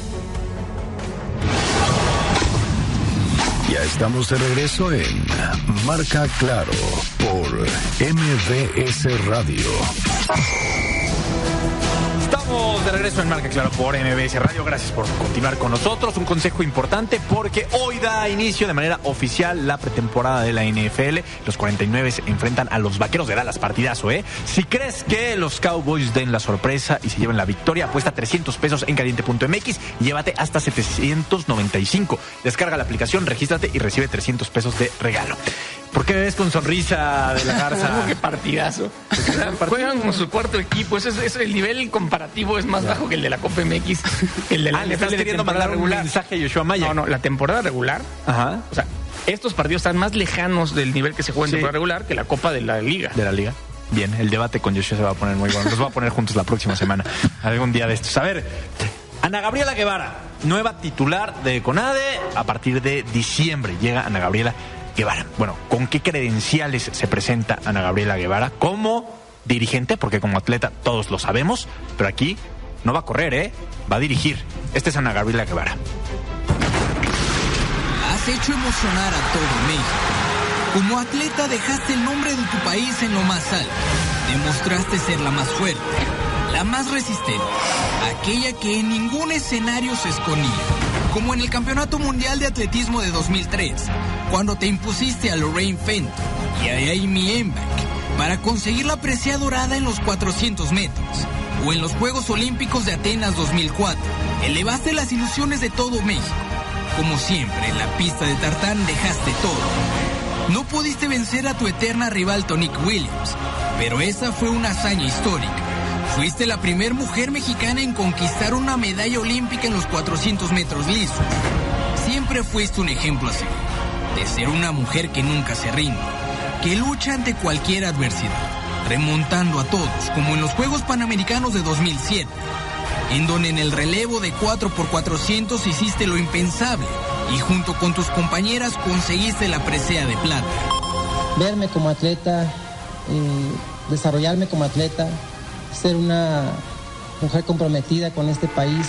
Ya estamos de regreso en Marca Claro por eme be ese Radio. Estamos de regreso en Marca Claro por eme be ese Radio. Gracias por continuar con nosotros. Un consejo importante porque hoy da inicio de manera oficial la pretemporada de la ene efe ele. Los cuarenta y nueve se enfrentan a los Vaqueros de Dallas. Partidazo, ¿eh? Si crees que los Cowboys den la sorpresa y se lleven la victoria, apuesta trescientos pesos en caliente punto eme equis y llévate hasta setecientos noventa y cinco. Descarga la aplicación, regístrate y recibe trescientos pesos de regalo. ¿Por qué ves con sonrisa de la Garza? ¡Qué partidazo! O sea, juegan con su cuarto equipo. Eso es, eso, el nivel comparativo es más bajo que el de la Copa eme equis. El de la ah, le estás queriendo mandar regular. Un mensaje a Yoshua Maya. No, no, la temporada regular. Ajá. O sea, estos partidos están más lejanos del nivel que se juega en sí. temporada regular que la Copa de la Liga. De la Liga. Bien, el debate con Yoshua se va a poner muy bueno. Los voy a poner juntos la próxima semana. Algún día de estos. A ver, Ana Gabriela Guevara, nueva titular de CONADE a partir de diciembre. Llega Ana Gabriela Guevara. Bueno, ¿con qué credenciales se presenta Ana Gabriela Guevara? Como dirigente, porque como atleta todos lo sabemos, pero aquí no va a correr, ¿eh? Va a dirigir. Esta es Ana Gabriela Guevara. Has hecho emocionar a todo México. Como atleta dejaste el nombre de tu país en lo más alto. Demostraste ser la más fuerte, la más resistente, aquella que en ningún escenario se escondía. Como en el Campeonato Mundial de Atletismo de dos mil tres, cuando te impusiste a Lorraine Fenton y a Amy Embach para conseguir la presea dorada en los cuatrocientos metros. O en los Juegos Olímpicos de Atenas dos mil cuatro, elevaste las ilusiones de todo México. Como siempre, en la pista de tartán dejaste todo. No pudiste vencer a tu eterna rival Tonique Williams, pero esa fue una hazaña histórica. Fuiste la primera mujer mexicana en conquistar una medalla olímpica en los cuatrocientos metros lisos. Siempre fuiste un ejemplo así, de ser una mujer que nunca se rinde, que lucha ante cualquier adversidad, remontando a todos, como en los Juegos Panamericanos de dos mil siete, en donde en el relevo de cuatro por cuatrocientos hiciste lo impensable y junto con tus compañeras conseguiste la presea de plata. Verme como atleta, eh, desarrollarme como atleta, ser una mujer comprometida con este país.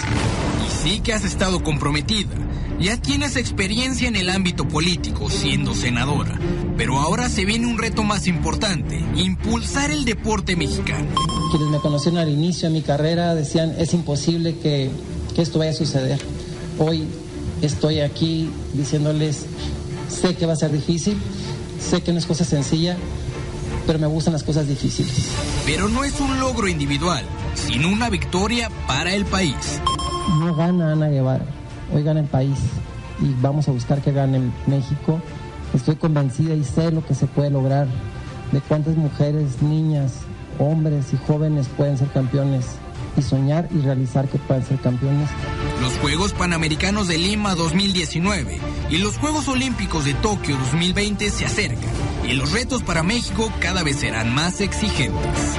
Y sí que has estado comprometida. Ya tienes experiencia en el ámbito político, siendo senadora. Pero ahora se viene un reto más importante, impulsar el deporte mexicano. Quienes me conocieron al inicio de mi carrera decían, es imposible que, que esto vaya a suceder. Hoy estoy aquí diciéndoles, sé que va a ser difícil, sé que no es cosa sencilla, pero me gustan las cosas difíciles. Pero no es un logro individual, sino una victoria para el país. No gana Ana Guevara, hoy gana el país y vamos a buscar que gane México. Estoy convencida y sé lo que se puede lograr, de cuántas mujeres, niñas, hombres y jóvenes pueden ser campeones y soñar y realizar que puedan ser campeones. Los Juegos Panamericanos de Lima dos mil diecinueve y los Juegos Olímpicos de Tokio dos mil veinte se acercan y los retos para México cada vez serán más exigentes.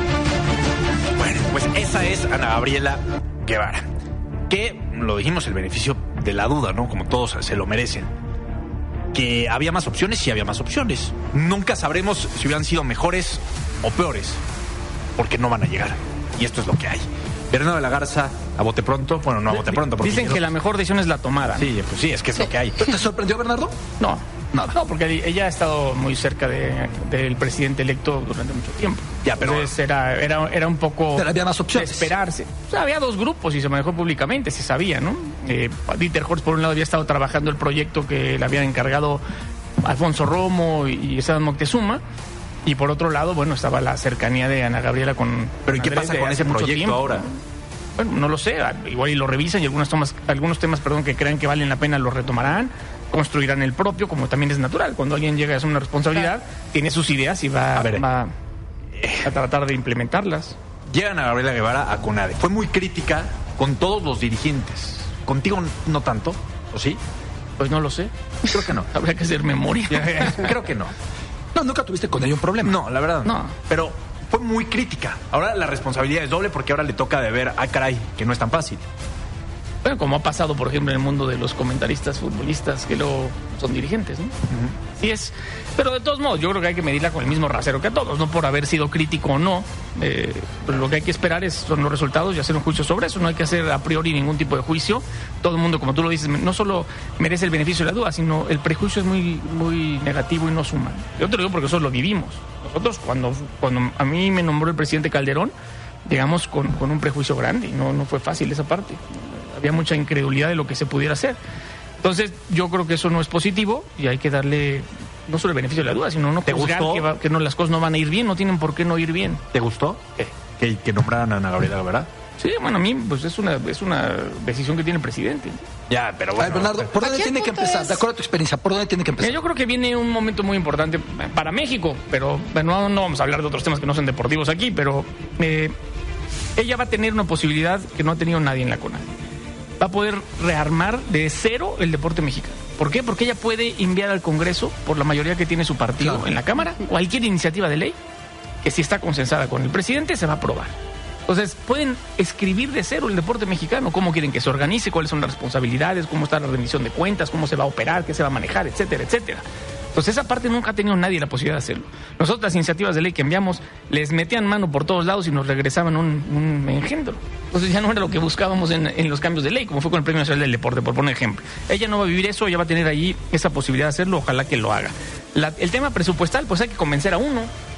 Bueno, pues esa es Ana Gabriela Guevara, que lo dijimos, el beneficio de la duda, ¿no? Como todos se lo merecen. Que había más opciones, sí había más opciones. Nunca sabremos si hubieran sido mejores o peores. porque no van a llegar. Y esto es lo que hay. Bernardo de la Garza, a bote pronto. Bueno, no a bote pronto. Dicen que la mejor decisión es la tomada. Sí, pues sí, es que es lo que hay. ¿Te sorprendió, Bernardo? No, nada. No, porque ella ha estado muy cerca de, del presidente electo durante mucho tiempo. Ya, pero... Entonces era, era, era un poco... Pero había más opciones. De esperarse. O sea, había dos grupos y se manejó públicamente, se sabía, ¿no? Eh, Dieter Horst, por un lado, había estado trabajando el proyecto que le habían encargado Alfonso Romo y Esteban Moctezuma. Y por otro lado, bueno, estaba la cercanía de Ana Gabriela con... ¿Pero y qué pasa con ese proyecto tiempo. ahora? Bueno, no lo sé, igual y lo revisan y algunos temas, algunos temas perdón, que crean que valen la pena los retomarán, construirán el propio, como también es natural. Cuando alguien llega a hacer una responsabilidad, claro. tiene sus ideas y va a, ver, va a tratar de implementarlas. Llegan a Gabriela Guevara a CONADE. Fue muy crítica con todos los dirigentes. ¿Contigo no tanto? ¿O sí? Pues no lo sé. Creo que no. Habría que hacer memoria. Creo que no. No, nunca tuviste con ella un problema. No, la verdad no. no. Pero fue muy crítica. Ahora la responsabilidad es doble porque ahora le toca de ver, ah, caray, que no es tan fácil. Bueno, como ha pasado, por ejemplo, en el mundo de los comentaristas futbolistas que luego son dirigentes, ¿no? Uh-huh. Sí es. Pero de todos modos, yo creo que hay que medirla con el mismo rasero que a todos, no por haber sido crítico o no. Eh, pues lo que hay que esperar es, son los resultados y hacer un juicio sobre eso. No hay que hacer a priori ningún tipo de juicio. Todo el mundo, como tú lo dices, no solo merece el beneficio de la duda, sino el prejuicio es muy, muy negativo y no suma. Yo te lo digo porque nosotros lo vivimos. Nosotros, cuando, cuando a mí me nombró el presidente Calderón, llegamos con, con un prejuicio grande y no, no fue fácil esa parte. Había mucha incredulidad de lo que se pudiera hacer. Entonces, yo creo que eso no es positivo y hay que darle no solo el beneficio de la duda, sino no juzgar que, va, que no, las cosas no van a ir bien, no tienen por qué no ir bien. ¿Te gustó ¿Qué? que, que nombraran a Ana Gabriela, verdad? Sí, bueno, a mí pues es una es una decisión que tiene el presidente. Ya, pero bueno. Ay, Bernardo, ¿por dónde tiene que empezar? Es... De acuerdo a tu experiencia, ¿por dónde tiene que empezar? Yo creo que viene un momento muy importante para México, pero bueno, no vamos a hablar de otros temas que no son deportivos aquí, pero eh, ella va a tener una posibilidad que no ha tenido nadie en la CONADE. Va a poder rearmar de cero el deporte mexicano. ¿Por qué? Porque ella puede enviar al Congreso, por la mayoría que tiene su partido claro. en la Cámara, cualquier iniciativa de ley que si está consensada con el presidente se va a aprobar. Entonces, pueden escribir de cero el deporte mexicano, cómo quieren que se organice, cuáles son las responsabilidades, cómo está la rendición de cuentas, cómo se va a operar, qué se va a manejar, etcétera, etcétera. Entonces, esa parte nunca ha tenido nadie la posibilidad de hacerlo. Nosotros las iniciativas de ley que enviamos les metían mano por todos lados y nos regresaban un, un engendro. Entonces ya no era lo que buscábamos en, en los cambios de ley, como fue con el Premio Nacional del Deporte, por poner ejemplo. Ella no va a vivir eso, ella va a tener ahí esa posibilidad de hacerlo, ojalá que lo haga. La, el tema presupuestal, pues hay que convencer a uno.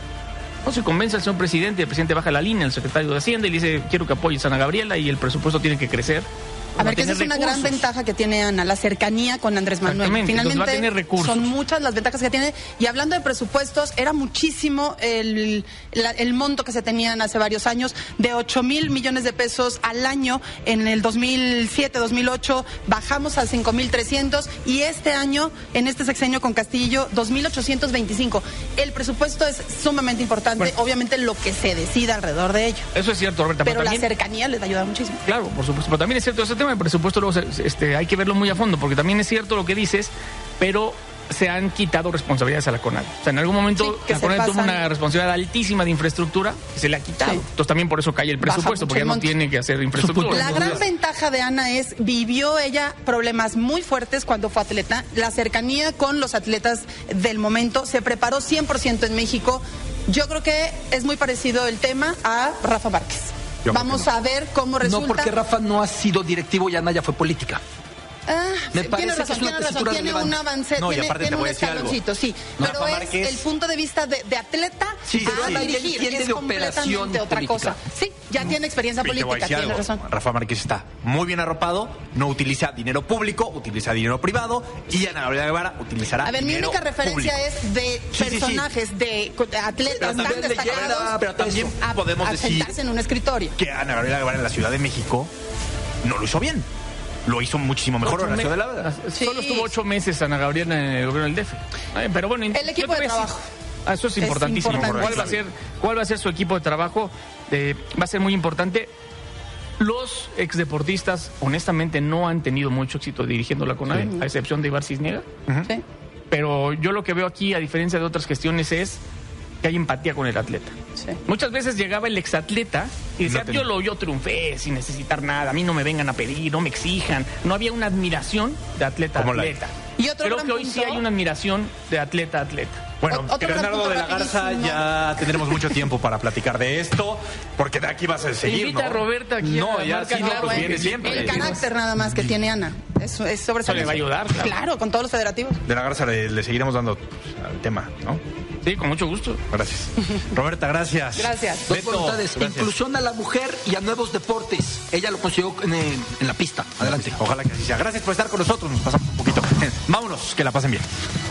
No se convence al señor presidente, el presidente baja la línea, el secretario de Hacienda y le dice, quiero que apoyes a Ana Gabriela y el presupuesto tiene que crecer. A ver, que esa es una gran ventaja que tiene Ana, la cercanía con Andrés Manuel. Finalmente, va a tener recursos. Son muchas las ventajas que tiene. Y hablando de presupuestos, era muchísimo el, la, el monto que se tenían hace varios años, de ocho mil millones de pesos al año. En el dos mil siete, dos mil ocho, bajamos a cinco mil trescientos. Y este año, en este sexenio con Castillo, dos mil ochocientos veinticinco. El presupuesto es sumamente importante. Bueno, obviamente, lo que se decida alrededor de ello. Eso es cierto, Roberta. Pero, pero también, la cercanía les ayuda muchísimo. Claro, por supuesto. Pero también es cierto ese tema. El presupuesto luego este, hay que verlo muy a fondo, porque también es cierto lo que dices, pero se han quitado responsabilidades a la CONADE. O sea, en algún momento sí, la CONADE tuvo una responsabilidad altísima de infraestructura y se le ha quitado. Sí. Entonces también por eso cae el presupuesto, porque ya no tiene que hacer infraestructura. La gran ventaja de Ana es, vivió ella problemas muy fuertes cuando fue atleta, la cercanía con los atletas del momento, se preparó cien por ciento en México. Yo creo que es muy parecido el tema a Rafa Márquez. Yo Vamos no. a ver cómo resulta. No, porque Rafa no ha sido directivo y Ana ya fue política. Ah, Me sí, tiene razón, tiene razón, tiene relevante. un avance, no, tiene, tiene un escaloncito, sí. No, pero Rafa es Márquez... el punto de vista de, de atleta sí, a sí, dirigir, sí, es de completamente otra política. cosa. Sí, ya no. tiene experiencia sí, política, tiene algo. razón. Rafa Márquez está muy bien arropado, no utiliza dinero público, utiliza dinero privado, y Ana Gabriela Guevara utilizará A ver, dinero mi única referencia público. es de sí, personajes, sí, sí. de atletas tan destacados, pero también a, podemos a decir en un escritorio. que Ana Gabriela Guevara en la Ciudad de México no lo hizo bien. Lo hizo muchísimo mejor en la Ciudad de la Verdad. Sí. Solo estuvo ocho meses Ana Gabriela en el gobierno del D F. Ay, pero bueno, el equipo de trabajo. Ah, eso es importantísimo. Es importantísimo. ¿Cuál va a ser, cuál va a ser su equipo de trabajo? Eh, va a ser muy importante. Los exdeportistas, honestamente, no han tenido mucho éxito dirigiendo la CONADE, sí. a excepción de Ibar Cisniega. Uh-huh. Sí. Pero yo lo que veo aquí, a diferencia de otras gestiones, es que hay empatía con el atleta. Sí. Muchas veces llegaba el exatleta y decía, no yo, lo, yo triunfé sin necesitar nada, a mí no me vengan a pedir, no me exijan. No había una admiración de atleta a atleta. Y otro Creo que hoy punto... sí hay una admiración de atleta a atleta. Bueno, O- otro gran Bernardo punto de la Garza, rapidísimo. ya tendremos mucho tiempo para platicar de esto, porque de aquí vas a seguir, Invita ¿no? a Roberta aquí No, a ya Marca sí, no, Claro, pues ¿eh? viene siempre. El carácter nada más que tiene Ana. Es, es sobresaliente. Eso le va a ayudar, claro. Claro, con todos los federativos. De la Garza le, le seguiremos dando pues, al tema, ¿no? Sí, con mucho gusto. Gracias. Roberta, gracias. Gracias. Dos Beto, voluntades, gracias. inclusión a la mujer y a nuevos deportes. Ella lo consiguió en, el- en la pista. Adelante. Ojalá que así sea. Gracias por estar con nosotros. Nos pasamos un poquito. Vámonos, que la pasen bien.